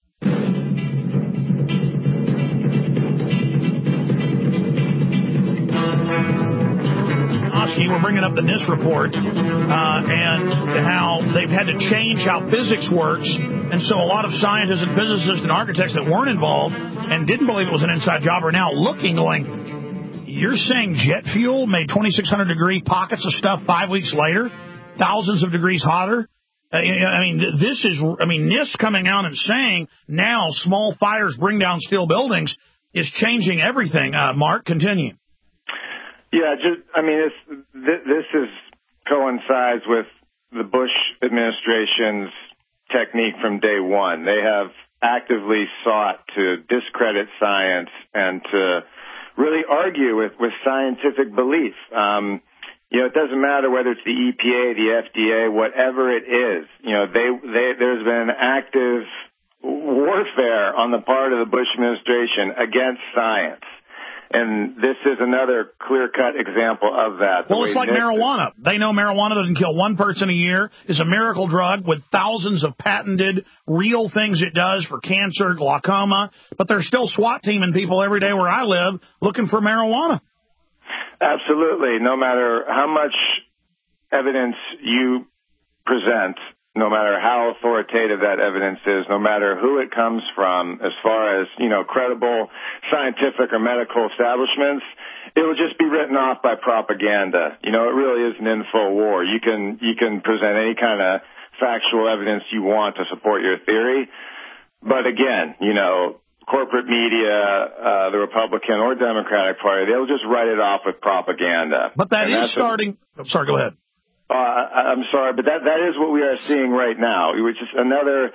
A: We're bringing up the NIST report uh, and how they've had to change how physics works. And so a lot of scientists and physicists and architects that weren't involved and didn't believe it was an inside job are now looking, going, you're saying jet fuel made twenty-six hundred degree pockets of stuff five weeks later, thousands of degrees hotter? Uh, I mean, this is, I mean, NIST coming out and saying now small fires bring down steel buildings is changing everything. Uh, Mark, continue.
F: Yeah, just, I mean, it's, th- this is coincides with the Bush administration's technique from day one. They have actively sought to discredit science and to really argue with, with scientific belief. Um, you know, it doesn't matter whether it's the E P A, the F D A, whatever it is. You know, they, they there's been active warfare on the part of the Bush administration against science. And this is another clear-cut example of that.
A: Well, it's like marijuana. They know marijuana doesn't kill one person a year. It's a miracle drug with thousands of patented real things it does for cancer, glaucoma. But they're still SWAT teaming people every day where I live looking for marijuana.
F: Absolutely. No matter how much evidence you present, no matter how authoritative that evidence is, no matter who it comes from, as far as, you know, credible scientific or medical establishments, it will just be written off by propaganda. You know, it really is an info war. You can, you can present any kind of factual evidence you want to support your theory. But again, you know, corporate media, uh, the Republican or Democratic Party, they'll just write it off with propaganda.
A: But that and is starting. A, I'm sorry, go ahead.
F: Uh, I'm sorry, but that, that is what we are seeing right now, which is another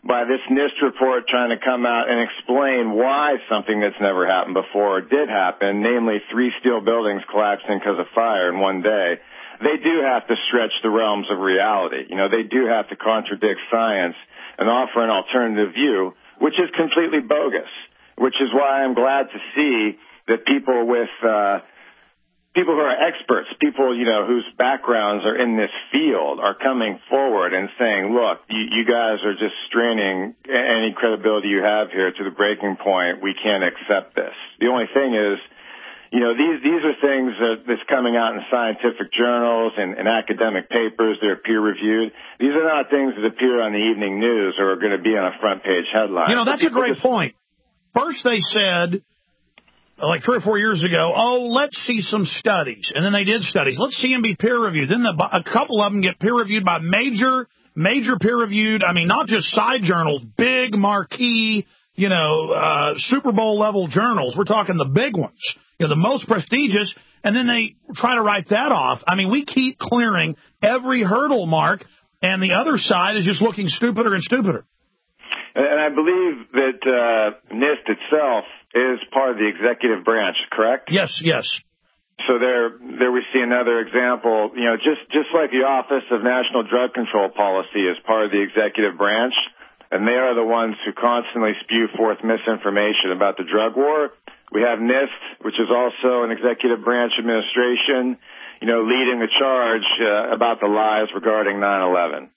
F: by this NIST report trying to come out and explain why something that's never happened before did happen, namely three steel buildings collapsing because of fire in one day, they do have to stretch the realms of reality. You know, they do have to contradict science and offer an alternative view, which is completely bogus, which is why I'm glad to see that people with uh, people who are experts, people, you know, whose backgrounds are in this field are coming forward and saying, look, you, you guys are just straining any credibility you have here to the breaking point. We can't accept this. The only thing is, you know, these, these are things that, that's coming out in scientific journals and, and academic papers. They're peer-reviewed. These are not things that appear on the evening news or are going to be on a front-page headline.
A: You know, that's a great just... point. First they said, like three or four years ago, oh, let's see some studies. And then they did studies. Let's see them be peer-reviewed. Then the, a couple of them get peer-reviewed by major, major peer-reviewed, I mean, not just side journals, big marquee, you know, uh, Super Bowl-level journals. We're talking the big ones, you know, the most prestigious. And then they try to write that off. I mean, we keep clearing every hurdle, Mark, and the other side is just looking stupider and stupider.
F: And I believe that uh, NIST itself is part of the executive branch, correct?
A: Yes, yes.
F: So there, there we see another example. You know, just just like the Office of National Drug Control Policy is part of the executive branch, and they are the ones who constantly spew forth misinformation about the drug war. We have NIST, which is also an executive branch administration, you know, leading the charge uh, about the lies regarding nine eleven.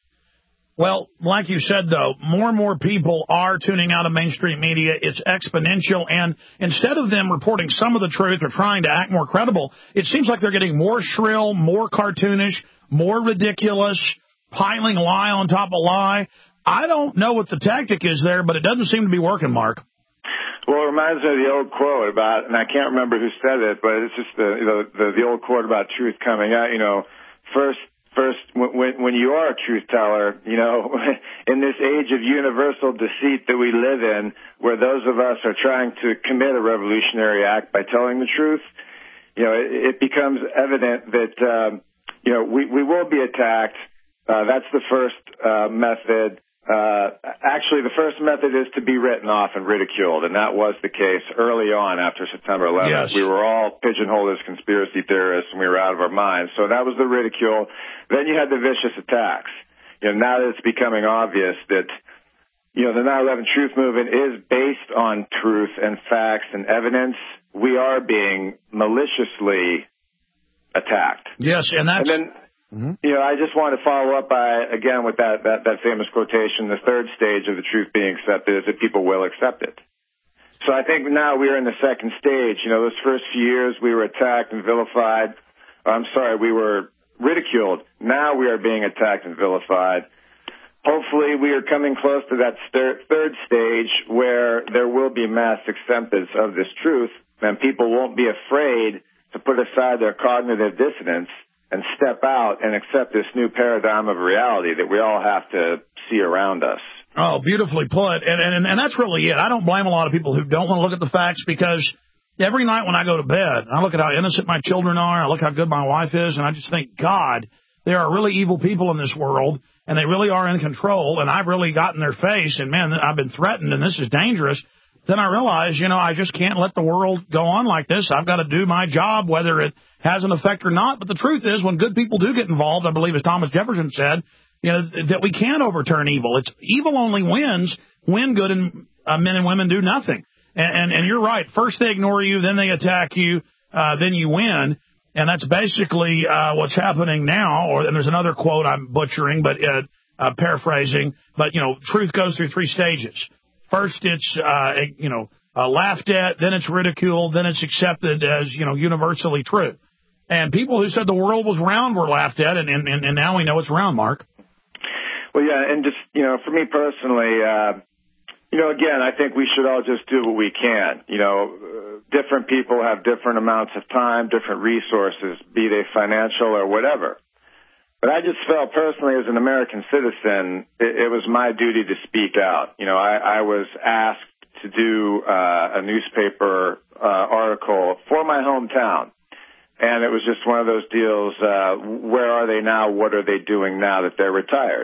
A: Well, like you said, though, more and more people are tuning out of mainstream media. It's exponential. And instead of them reporting some of the truth or trying to act more credible, it seems like they're getting more shrill, more cartoonish, more ridiculous, piling lie on top of lie. I don't know what the tactic is there, but it doesn't seem to be working, Mark.
F: Well, it reminds me of the old quote about, and I can't remember who said it, but it's just the, you know, the, the old quote about truth coming out, you know, first, First, when, when you are a truth teller, you know, in this age of universal deceit that we live in, where those of us are trying to commit a revolutionary act by telling the truth, you know, it, it becomes evident that, um, you know, we, we will be attacked. Uh, that's the first uh, method. Uh, actually, the first method is to be written off and ridiculed, and that was the case early on after September eleventh. Yes. We were all pigeonholed as conspiracy theorists, and we were out of our minds. So that was the ridicule. Then you had the vicious attacks. You know, now that it's becoming obvious that, you know, the nine eleven truth movement is based on truth and facts and evidence, we are being maliciously attacked.
A: Yes, and that's...
F: And then, Mm-hmm. You know, I just want to follow up by, again, with that, that, that famous quotation, the third stage of the truth being accepted is that people will accept it. So I think now we are in the second stage. You know, those first few years we were attacked and vilified. I'm sorry, we were ridiculed. Now we are being attacked and vilified. Hopefully we are coming close to that st- third stage where there will be mass acceptance of this truth, and people won't be afraid to put aside their cognitive dissonance and step out and accept this new paradigm of reality that we all have to see around us.
A: Oh, beautifully put. And, and and that's really it. I don't blame a lot of people who don't want to look at the facts, because every night when I go to bed, I look at how innocent my children are, I look how good my wife is, and I just think, God, there are really evil people in this world, and they really are in control, and I've really gotten their face, and, man, I've been threatened, and this is dangerous. Then I realize, you know, I just can't let the world go on like this. I've got to do my job, whether it has an effect or not. But the truth is, when good people do get involved, I believe, as Thomas Jefferson said, you know, that we can overturn evil. It's evil only wins when good and, uh, men and women do nothing. And, and, and you're right. First they ignore you, then they attack you, uh, then you win. And that's basically uh, what's happening now. Or and there's another quote I'm butchering, but uh, uh, paraphrasing. But, you know, truth goes through three stages. First, it's, uh, you know, uh, laughed at, then it's ridiculed, then it's accepted as, you know, universally true. And people who said the world was round were laughed at, and, and, and now we know it's round, Mark.
F: Well, yeah, and just, you know, for me personally, uh, you know, again, I think we should all just do what we can. You know, uh, different people have different amounts of time, different resources, be they financial or whatever. But I just felt personally as an American citizen, it, it was my duty to speak out. You know, I, I was asked to do uh, a newspaper uh, article for my hometown. And it was just one of those deals, uh, where are they now? What are they doing now that they're retired?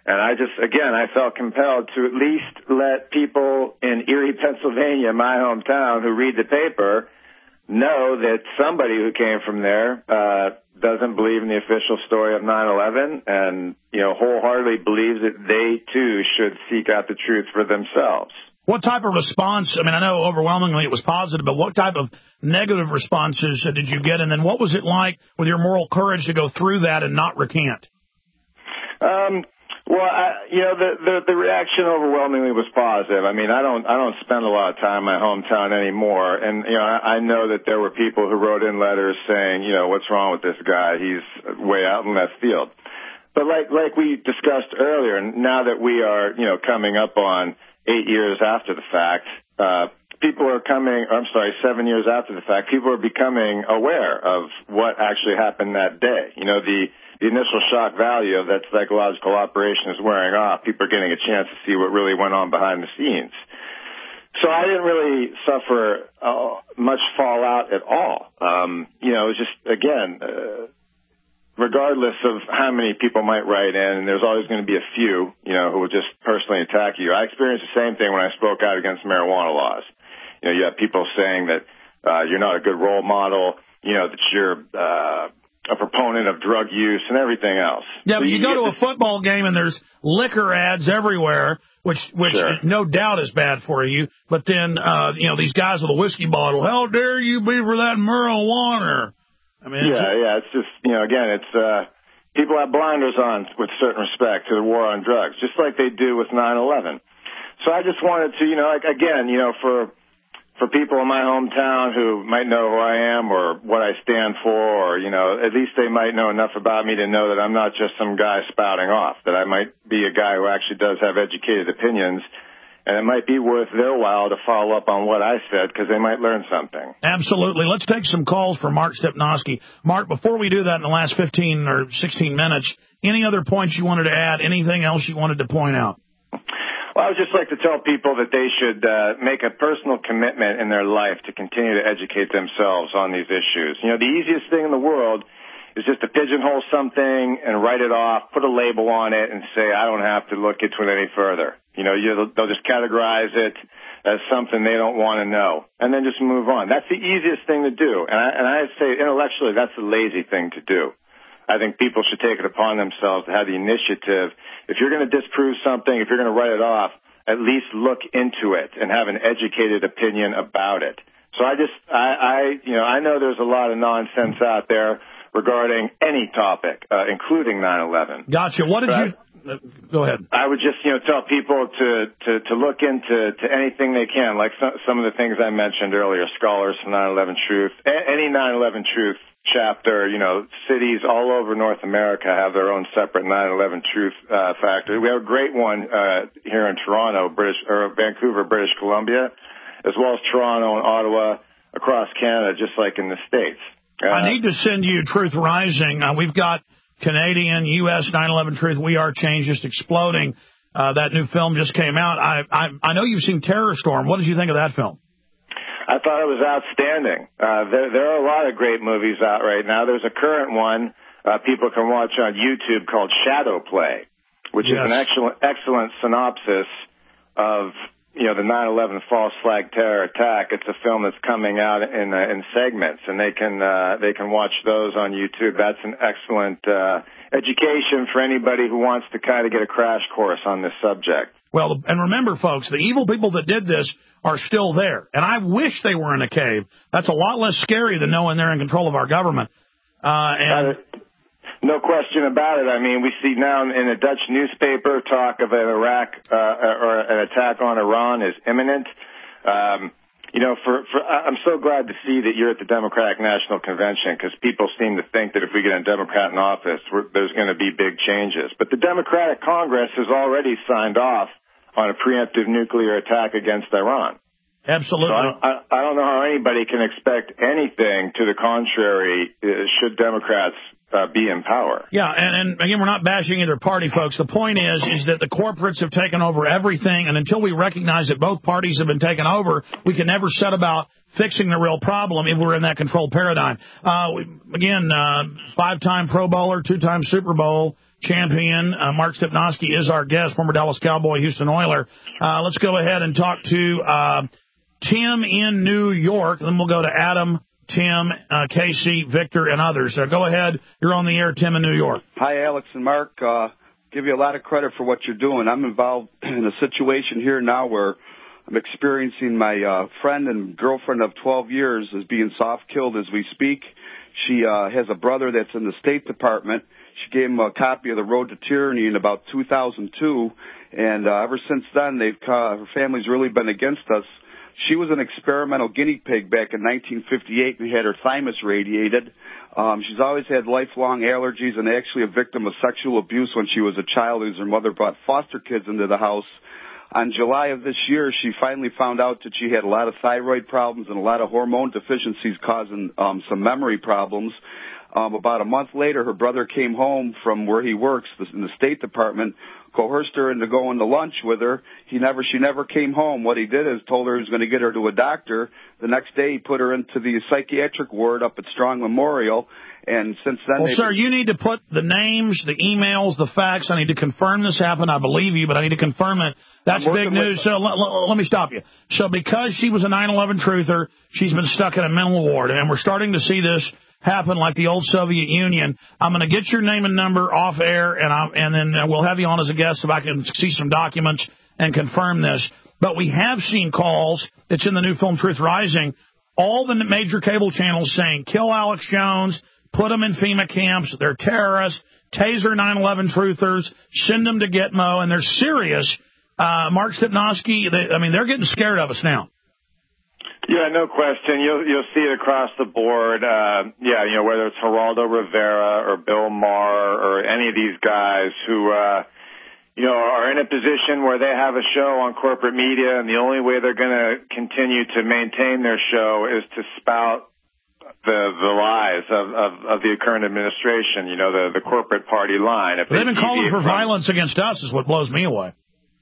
F: And I just, again, I felt compelled to at least let people in Erie, Pennsylvania, my hometown, who read the paper, know that somebody who came from there uh, doesn't believe in the official story of nine eleven and, you know, wholeheartedly believes that they, too, should seek out the truth for themselves.
A: What type of response, I mean, I know overwhelmingly it was positive, but what type of negative responses did you get? And then what was it like with your moral courage to go through that and not recant? Um.
F: Well, I, you know, the, the the reaction overwhelmingly was positive. I mean, I don't I don't spend a lot of time in my hometown anymore, and you know, I, I know that there were people who wrote in letters saying, you know, what's wrong with this guy? He's way out in left field. But like like we discussed earlier, now that we are, you know, coming up on eight years after the fact, uh, people are coming. I'm sorry, seven years after the fact, people are becoming aware of what actually happened that day. You know, the The initial shock value of that psychological operation is wearing off. People are getting a chance to see what really went on behind the scenes. So I didn't really suffer uh, much fallout at all. Um, you know, it was just, again, uh, regardless of how many people might write in, and there's always going to be a few, you know, who will just personally attack you. I experienced the same thing when I spoke out against marijuana laws. You know, you have people saying that uh, you're not a good role model, you know, that you're uh, a proponent of drug use and everything else.
A: Yeah, but
F: so
A: you, you go to a football game and there's liquor ads everywhere, which which
F: sure.
A: no doubt is bad for you. But then, uh, you know, these guys with a whiskey bottle, how dare you be for that marijuana? I mean,
F: yeah, it's, yeah, it's just, you know, again, it's uh, people have blinders on with certain respect to the war on drugs, just like they do with nine eleven. So I just wanted to, you know, like, again, you know, for for people in my hometown who might know who I am or what I stand for, or, you know, at least they might know enough about me to know that I'm not just some guy spouting off, that I might be a guy who actually does have educated opinions, and it might be worth their while to follow up on what I said because they might learn something.
A: Absolutely. Let's take some calls for Mark Stepnoski. Mark, before we do that in the last fifteen or sixteen minutes, any other points you wanted to add, anything else you wanted to point out?
F: Well, I would just like to tell people that they should uh, make a personal commitment in their life to continue to educate themselves on these issues. You know, the easiest thing in the world is just to pigeonhole something and write it off, put a label on it, and say, I don't have to look into it any further. You know, you, they'll just categorize it as something they don't want to know, and then just move on. That's the easiest thing to do. And I, and I say intellectually, that's the lazy thing to do. I think people should take it upon themselves to have the initiative. If you're going to disprove something, if you're going to write it off, at least look into it and have an educated opinion about it. So I just, I, I you know, I know there's a lot of nonsense out there regarding any topic, uh, including nine eleven.
A: Gotcha. What did but you... Uh, go ahead.
F: I would just, you know, tell people to, to, to look into to anything they can, like some, some of the things I mentioned earlier, Scholars for nine eleven Truth, a- any nine eleven Truth chapter. You know, cities all over North America have their own separate nine eleven Truth uh, factor. We have a great one uh, here in Toronto, British or Vancouver, British Columbia, as well as Toronto and Ottawa across Canada, just like in the States. Uh,
A: I need to send you Truth Rising. Uh, we've got Canadian, U S nine eleven Truth, We Are Change, just exploding. Uh, that new film just came out. I, I I know you've seen Terror Storm. What did you think of that film?
F: I thought it was outstanding. Uh, there, there are a lot of great movies out right now. There's a current one uh, people can watch on YouTube called Shadow Play, which yes. is an excellent, excellent synopsis of, you know, the nine eleven false flag terror attack. It's a film that's coming out in uh, in segments, and they can uh, they can watch those on YouTube. That's an excellent uh, education for anybody who wants to kind of get a crash course on this subject.
A: Well, and remember, folks, the evil people that did this are still there, and I wish they were in a cave. That's a lot less scary than knowing they're in control of our government. Uh, and.
F: Uh, No question about it. I mean, we see now in a Dutch newspaper talk of an Iraq uh, or an attack on Iran is imminent. Um, you know, for, for I'm so glad to see that you're at the Democratic National Convention, because people seem to think that if we get a Democrat in office, we're, there's going to be big changes. But the Democratic Congress has already signed off on a preemptive nuclear attack against Iran.
A: Absolutely.
F: So I, I, I don't know how anybody can expect anything to the contrary uh, should Democrats Uh, be in power.
A: Yeah, and, and again, we're not bashing either party, folks. The point is, is that the corporates have taken over everything, and until we recognize that both parties have been taken over, we can never set about fixing the real problem if we're in that controlled paradigm. Uh, we, again, uh, five-time Pro Bowler, two-time Super Bowl champion. Uh, Mark Stepnoski is our guest, former Dallas Cowboy, Houston Oiler. Uh, let's go ahead and talk to uh, Tim in New York. Then we'll go to Adam, Tim, uh, Casey, Victor, and others. So go ahead. You're on the air, Tim in New York.
U: Hi, Alex and Mark. Uh, give you a lot of credit for what you're doing. I'm involved in a situation here now where I'm experiencing my uh, friend and girlfriend of twelve years is being soft-killed as we speak. She uh, has a brother that's in the State Department. She gave him a copy of The Road to Tyranny in about two thousand two, and uh, ever since then, they've uh, her family's really been against us. She was an experimental guinea pig back in nineteen fifty-eight and had her thymus radiated. Um, she's always had lifelong allergies and actually a victim of sexual abuse when she was a child as her mother brought foster kids into the house. On July of this year, she finally found out that she had a lot of thyroid problems and a lot of hormone deficiencies causing um, some memory problems. Um, about a month later, her brother came home from where he works in the State Department, coerced her into going to lunch with her. He never, she never came home. What he did is told her he was going to get her to a doctor. The next day, he put her into the psychiatric ward up at Strong Memorial. And since then,
A: well, sir, you need to put the names, the emails, the facts. I need to confirm this happened. I believe you, but I need to confirm it. That's big news. So let, let, let me stop you. So because she was a nine eleven truther, she's been stuck in a mental ward, and we're starting to see this happen like the old Soviet Union. I'm going to get your name and number off air, and I, and then we'll have you on as a guest if I can see some documents and confirm this. But we have seen calls. It's in the new film Truth Rising. All the major cable channels saying, kill Alex Jones, put them in FEMA camps, they're terrorists, taser nine eleven truthers, send them to Gitmo, and they're serious. Uh, Mark Stepnoski, they, I mean, they're getting scared of us now.
F: Yeah, no question. You'll you'll see it across the board. Uh, yeah, you know, whether it's Geraldo Rivera or Bill Maher or any of these guys who, uh, you know, are in a position where they have a show on corporate media, and the only way they're going to continue to maintain their show is to spout the the lies of, of, of the current administration, you know, the, the corporate party line. If
A: They've been calling for violence against us is what blows me away.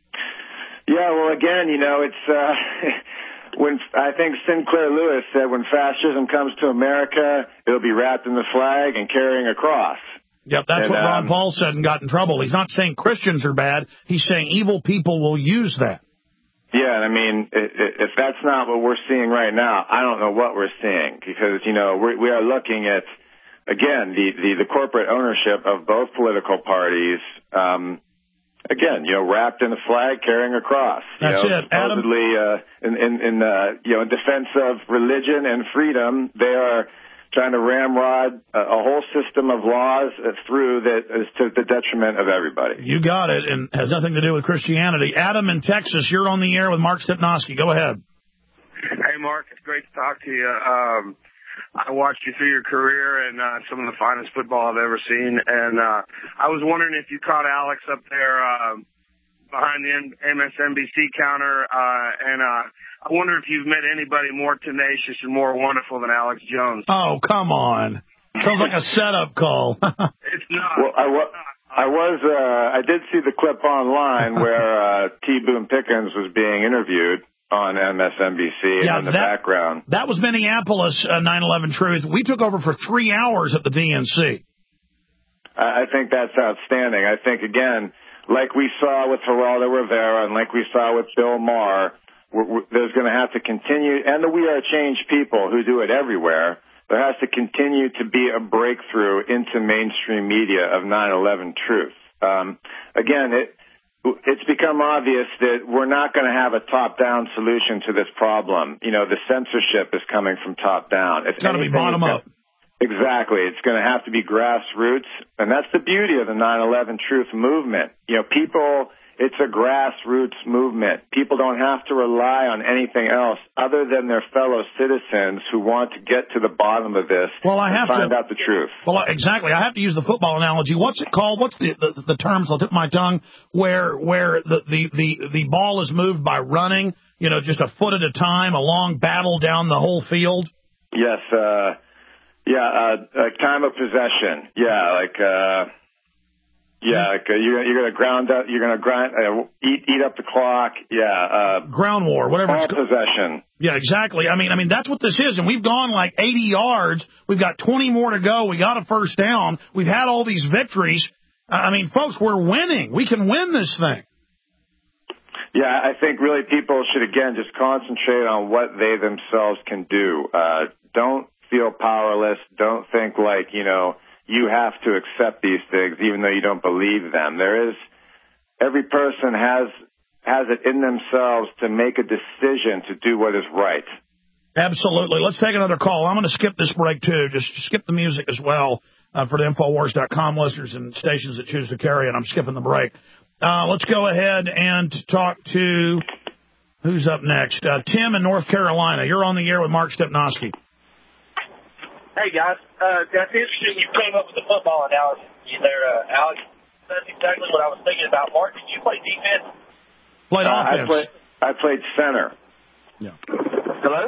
F: Yeah, well, again, you know, it's uh, when I think Sinclair Lewis said when fascism comes to America, it'll be wrapped in the flag and carrying a cross.
A: Yep, that's
F: and,
A: what Ron
F: um,
A: Paul said and got in trouble. He's not saying Christians are bad. He's saying evil people will use that.
F: Yeah, and I mean, if that's not what we're seeing right now, I don't know what we're seeing because, you know, we we are looking at, again, the, the, the corporate ownership of both political parties, um, again, you know, wrapped in a flag, carrying a cross.
A: That's
F: you know,
A: it. Adam,
F: supposedly, uh, in, in, in uh, you know, in defense of religion and freedom, they are trying to ramrod a, a whole system of laws through that is to the detriment of everybody.
A: You got it, and has nothing to do with Christianity. Adam in Texas, you're on the air with Mark Stepnoski. Go ahead.
V: Hey, Mark, it's great to talk to you. Um, I watched you through your career and uh, some of the finest football I've ever seen, and uh, I was wondering if you caught Alex up there uh, behind the M S N B C counter, uh, and uh, I wonder if you've met anybody more tenacious and more wonderful than Alex Jones.
A: Oh, come on. Sounds like a setup call.
V: It's not.
F: Well, I, wa- I was, uh, I did see the clip online where uh, T. Boone Pickens was being interviewed on M S N B C
A: yeah,
F: in the
A: that,
F: background.
A: That was Minneapolis uh, nine eleven Truth. We took over for three hours at the D N C.
F: I think that's outstanding. I think, again, like we saw with Geraldo Rivera and like we saw with Bill Maher, we're, we're, there's going to have to continue, and the We Are Change people who do it everywhere, there has to continue to be a breakthrough into mainstream media of nine eleven truth. Um, again, it, it's become obvious that we're not going to have a top-down solution to this problem. You know, the censorship is coming from top-down.
A: It's got to be bottom up.
F: Exactly. It's going to have to be grassroots, and that's the beauty of the nine eleven truth movement. You know, people, it's a grassroots movement. People don't have to rely on anything else other than their fellow citizens who want to get to the bottom of this
A: well, I
F: and
A: have
F: find
A: to,
F: out the truth.
A: Well, exactly. I have to use the football analogy. What's it called? What's the the, the terms? I'll tip my tongue. Where where the, the, the, the ball is moved by running, you know, just a foot at a time, a long battle down the whole field?
F: Yes, uh... Yeah, uh, like time of possession. Yeah, like, uh, yeah, like uh, you're, you're going to ground up, you're going to grind, uh, eat, eat up the clock. Yeah, uh,
A: ground war, whatever.
F: Ball
A: it's
F: possession.
A: Yeah, exactly. I mean, I mean, that's what this is. And we've gone like eighty yards. We've got twenty more to go. We got a first down. We've had all these victories. I mean, folks, we're winning. We can win this thing.
F: Yeah, I think really people should, again, just concentrate on what they themselves can do. Uh, don't feel powerless. Don't think like, you know, you have to accept these things even though you don't believe them. There is, every person has has it in themselves to make a decision to do what is right.
A: Absolutely. Let's take another call. I'm going to skip this break, too. Just skip the music as well uh, for the Infowars dot com listeners and stations that choose to carry it. I'm skipping the break. Uh, let's go ahead and talk to, who's up next? Uh, Tim in North Carolina. You're on the air with Mark Stepnoski.
B: Hey, guys. Uh, that's interesting you came up with the football analogy there, uh, Alex. That's exactly what I was thinking about. Mark, did you play defense?
A: Played
F: uh,
A: offense.
F: I, play, I played center.
A: Yeah.
B: Hello?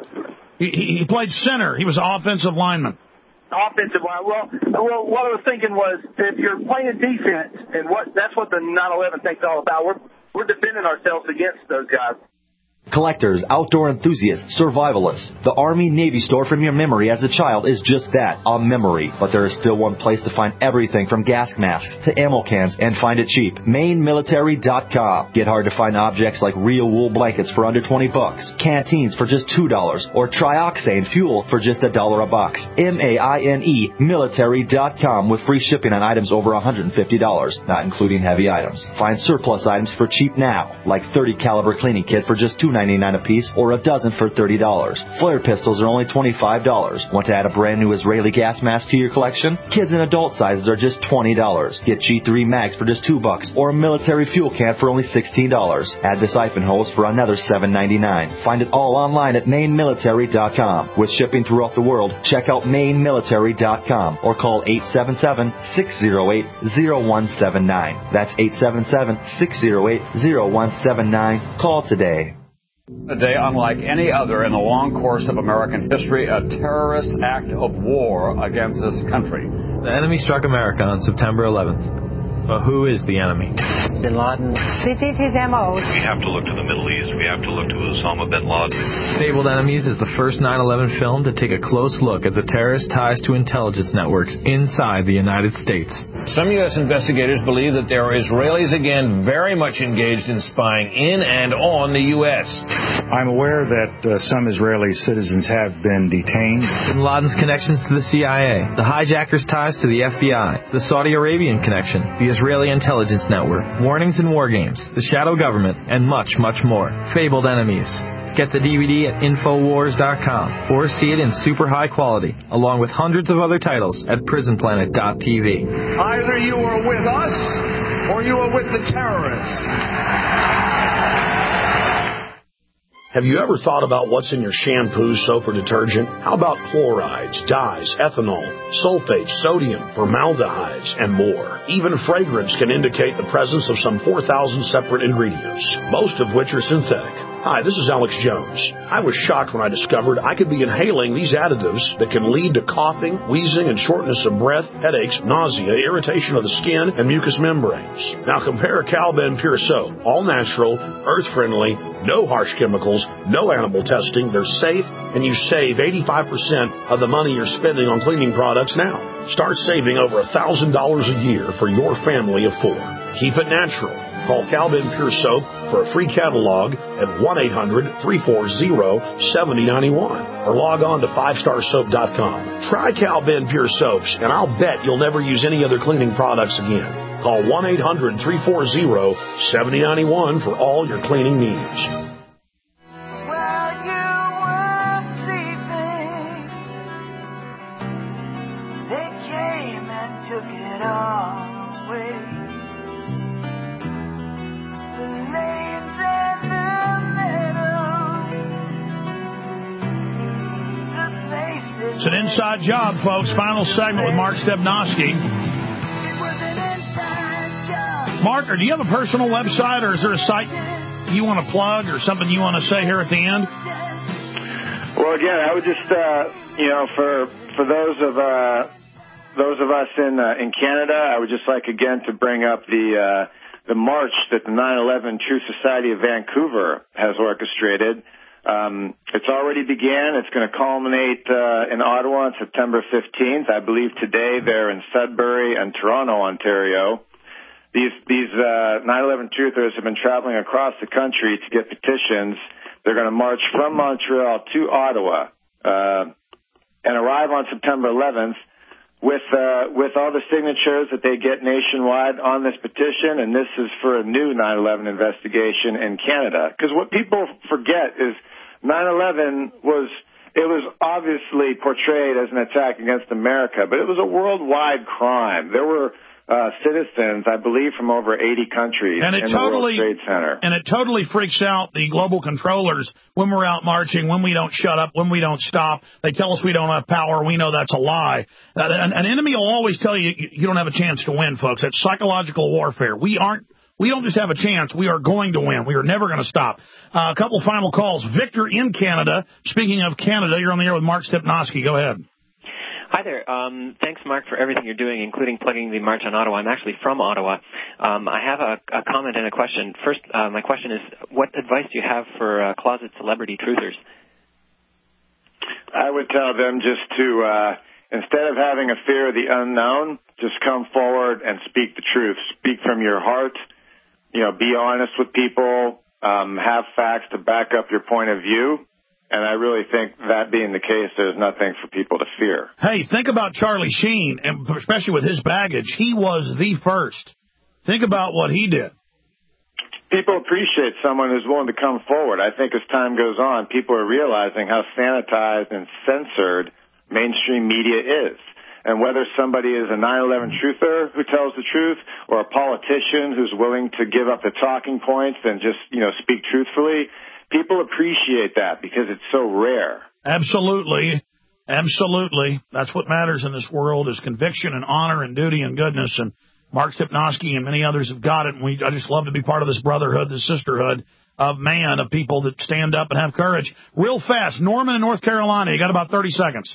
A: He, he, he played center. He was an offensive lineman.
B: Offensive line. Well, well, what I was thinking was if you're playing defense, and what that's what the nine eleven thing's all about, we're, we're defending ourselves against those guys.
E: Collectors, outdoor enthusiasts, survivalists. The Army Navy store from your memory as a child is just that, a memory. But there is still one place to find everything from gas masks to ammo cans and find it cheap. Maine Military dot com. Get hard to find objects like real wool blankets for under twenty bucks, canteens for just two dollars, or trioxane fuel for just a dollar a box. M A I N E Military dot com with free shipping on items over one hundred fifty dollars, not including heavy items. Find surplus items for cheap now, like thirty caliber cleaning kit for just two dollars and ninety-nine cents a piece or a dozen for thirty dollars. Flare pistols are only twenty-five dollars. Want to add a brand new Israeli gas mask to your collection? Kids and adult sizes are just twenty dollars. Get G three mags for just two bucks or a military fuel can for only sixteen dollars. Add the siphon hose for another seven ninety-nine. Find it all online at Maine Military dot com. With shipping throughout the world, check out Maine Military dot com or call eight seven seven, six zero eight, zero one seven nine. That's eight seven seven, six zero eight, zero one seven nine. Call today.
G: A day unlike any other in the long course of American history, a terrorist act of war against this country.
H: The enemy struck America on September eleventh. But who is the enemy?
I: Bin Laden. This is his M O.
J: We have to look to the Middle East. We have to look to Osama bin Laden.
H: Fabled Enemies is the first nine eleven film to take a close look at the terrorist ties to intelligence networks inside the United States.
K: Some U S investigators believe that there are Israelis again very much engaged in spying in and on the U S.
L: I'm aware that uh, some Israeli citizens have been detained.
H: Bin Laden's connections to the C I A, the hijackers' ties to the F B I, the Saudi Arabian connection, the Israeli intelligence network, warnings and war games, the shadow government, and much, much more. Fabled Enemies. Get the D V D at Infowars dot com or see it in super high quality, along with hundreds of other titles at Prison Planet dot T V.
M: Either you are with us or you are with the terrorists.
C: Have you ever thought about what's in your shampoo, soap, or detergent? How about chlorides, dyes, ethanol, sulfates, sodium, formaldehydes, and more? Even fragrance can indicate the presence of some four thousand separate ingredients, most of which are synthetic. Hi, this is Alex Jones. I was shocked when I discovered I could be inhaling these additives that can lead to coughing, wheezing, and shortness of breath, headaches, nausea, irritation of the skin, and mucous membranes. Now compare Calben Pure Soap. All natural, earth-friendly, no harsh chemicals, no animal testing. They're safe, and you save eighty-five percent of the money you're spending on cleaning products now. Start saving over one thousand dollars a year for your family of four. Keep it natural. Call Calben Pure Soap for a free catalog at one eight hundred, three four zero, seven zero nine one or log on to five star soap dot com. Try Calben Pure Soaps, and I'll bet you'll never use any other cleaning products again. Call one eight hundred, three four zero, seven zero nine one for all your cleaning needs.
A: It's an inside job, folks. Final segment with Mark Stepnoski. Mark, do you have a personal website, or is there a site you want to plug or something you want to say here at the end?
F: Well, again, I would just, uh, you know, for for those of uh, those of us in uh, in Canada, I would just like again to bring up the uh, the march that the nine eleven Truth Society of Vancouver has orchestrated. Um, it's already began. It's going to culminate uh, in Ottawa on September fifteenth. I believe today they're in Sudbury and Toronto, Ontario. These these uh, nine eleven truthers have been traveling across the country to get petitions. They're going to march from Montreal to Ottawa uh, and arrive on September eleventh with uh, with all the signatures that they get nationwide on this petition. And this is for a new nine eleven investigation in Canada. Because what people forget is nine eleven was, it was obviously portrayed as an attack against America, but it was a worldwide crime. There were uh, citizens, I believe, from over eighty countries
A: and it
F: in
A: totally,
F: the World Trade Center.
A: And it totally freaks out the global controllers when we're out marching, when we don't shut up, when we don't stop. They tell us we don't have power. We know that's a lie. Uh, an, an enemy will always tell you you don't have a chance to win, folks. That's psychological warfare. We aren't. We don't just have a chance. We are going to win. We are never going to stop. Uh, a couple final calls. Victor in Canada. Speaking of Canada, you're on the air with Mark Stepnoski. Go ahead.
D: Hi there. Um, thanks, Mark, for everything you're doing, including plugging the March on Ottawa. I'm actually from Ottawa. Um, I have a, a comment and a question. First, uh, my question is, what advice do you have for uh, closet celebrity truthers?
F: I would tell them just to, uh, instead of having a fear of the unknown, just come forward and speak the truth. Speak from your heart. You know, be honest with people, um, have facts to back up your point of view. And I really think that being the case, there's nothing for people to fear.
A: Hey, think about Charlie Sheen, and especially with his baggage. He was the first. Think about what he did.
F: People appreciate someone who's willing to come forward. I think as time goes on, people are realizing how sanitized and censored mainstream media is. And whether somebody is a nine eleven truther who tells the truth or a politician who's willing to give up the talking points and just, you know, speak truthfully, people appreciate that because it's so rare.
A: Absolutely. Absolutely. That's what matters in this world is conviction and honor and duty and goodness. And Mark Stepnoski and many others have got it. And we, I just love to be part of this brotherhood, this sisterhood of man, of people that stand up and have courage. Real fast, Norman in North Carolina. You got about thirty seconds.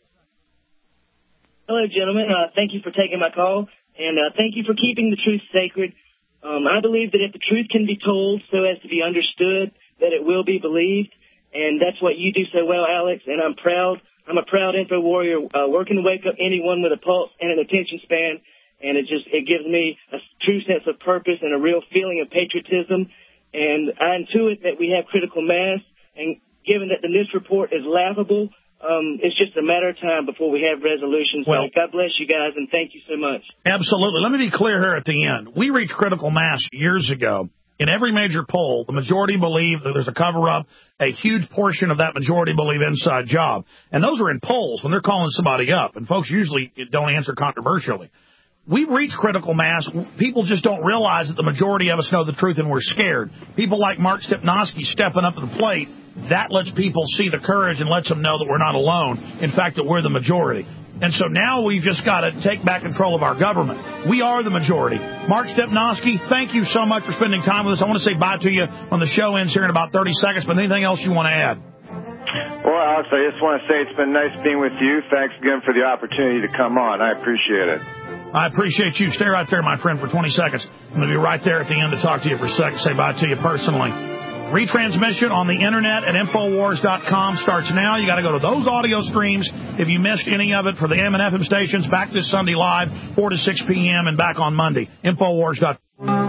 N: Hello, gentlemen. Uh, thank you for taking my call, and uh, thank you for keeping the truth sacred. Um, I believe that if the truth can be told so as to be understood, that it will be believed, and that's what you do so well, Alex, and I'm proud. I'm a proud info warrior uh, working to wake up anyone with a pulse and an attention span, and it just it gives me a true sense of purpose and a real feeling of patriotism, and I intuit that we have critical mass, and given that the N I S T report is laughable, Um, it's just a matter of time before we have resolutions. Well, so God bless you guys, and thank you so much.
A: Absolutely. Let me be clear here at the end. We reached critical mass years ago. In every major poll, the majority believe that there's a cover-up. A huge portion of that majority believe inside job. And those are in polls when they're calling somebody up. And folks usually don't answer controversially. We've reached critical mass. People just don't realize that the majority of us know the truth and we're scared. People like Mark Stepnoski stepping up to the plate, that lets people see the courage and lets them know that we're not alone. In fact, that we're the majority. And so now we've just got to take back control of our government. We are the majority. Mark Stepnoski, thank you so much for spending time with us. I want to say bye to you when the show ends here in about thirty seconds, but anything else you want to add?
F: Well, Alex, I just want to say it's been nice being with you. Thanks again for the opportunity to come on. I appreciate it.
A: I appreciate you. Stay right there, my friend, for twenty seconds. I'm going to be right there at the end to talk to you for a second, say bye to you personally. Retransmission on the internet at Infowars dot com starts now. You got to go to those audio streams if you missed any of it for the A M and F M stations. Back this Sunday live, four to six p.m. and back on Monday. Infowars dot com.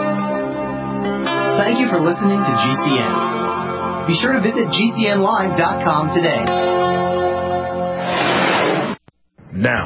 W: Thank you for listening to G C N. Be sure to visit G C N live dot com today.
C: Now,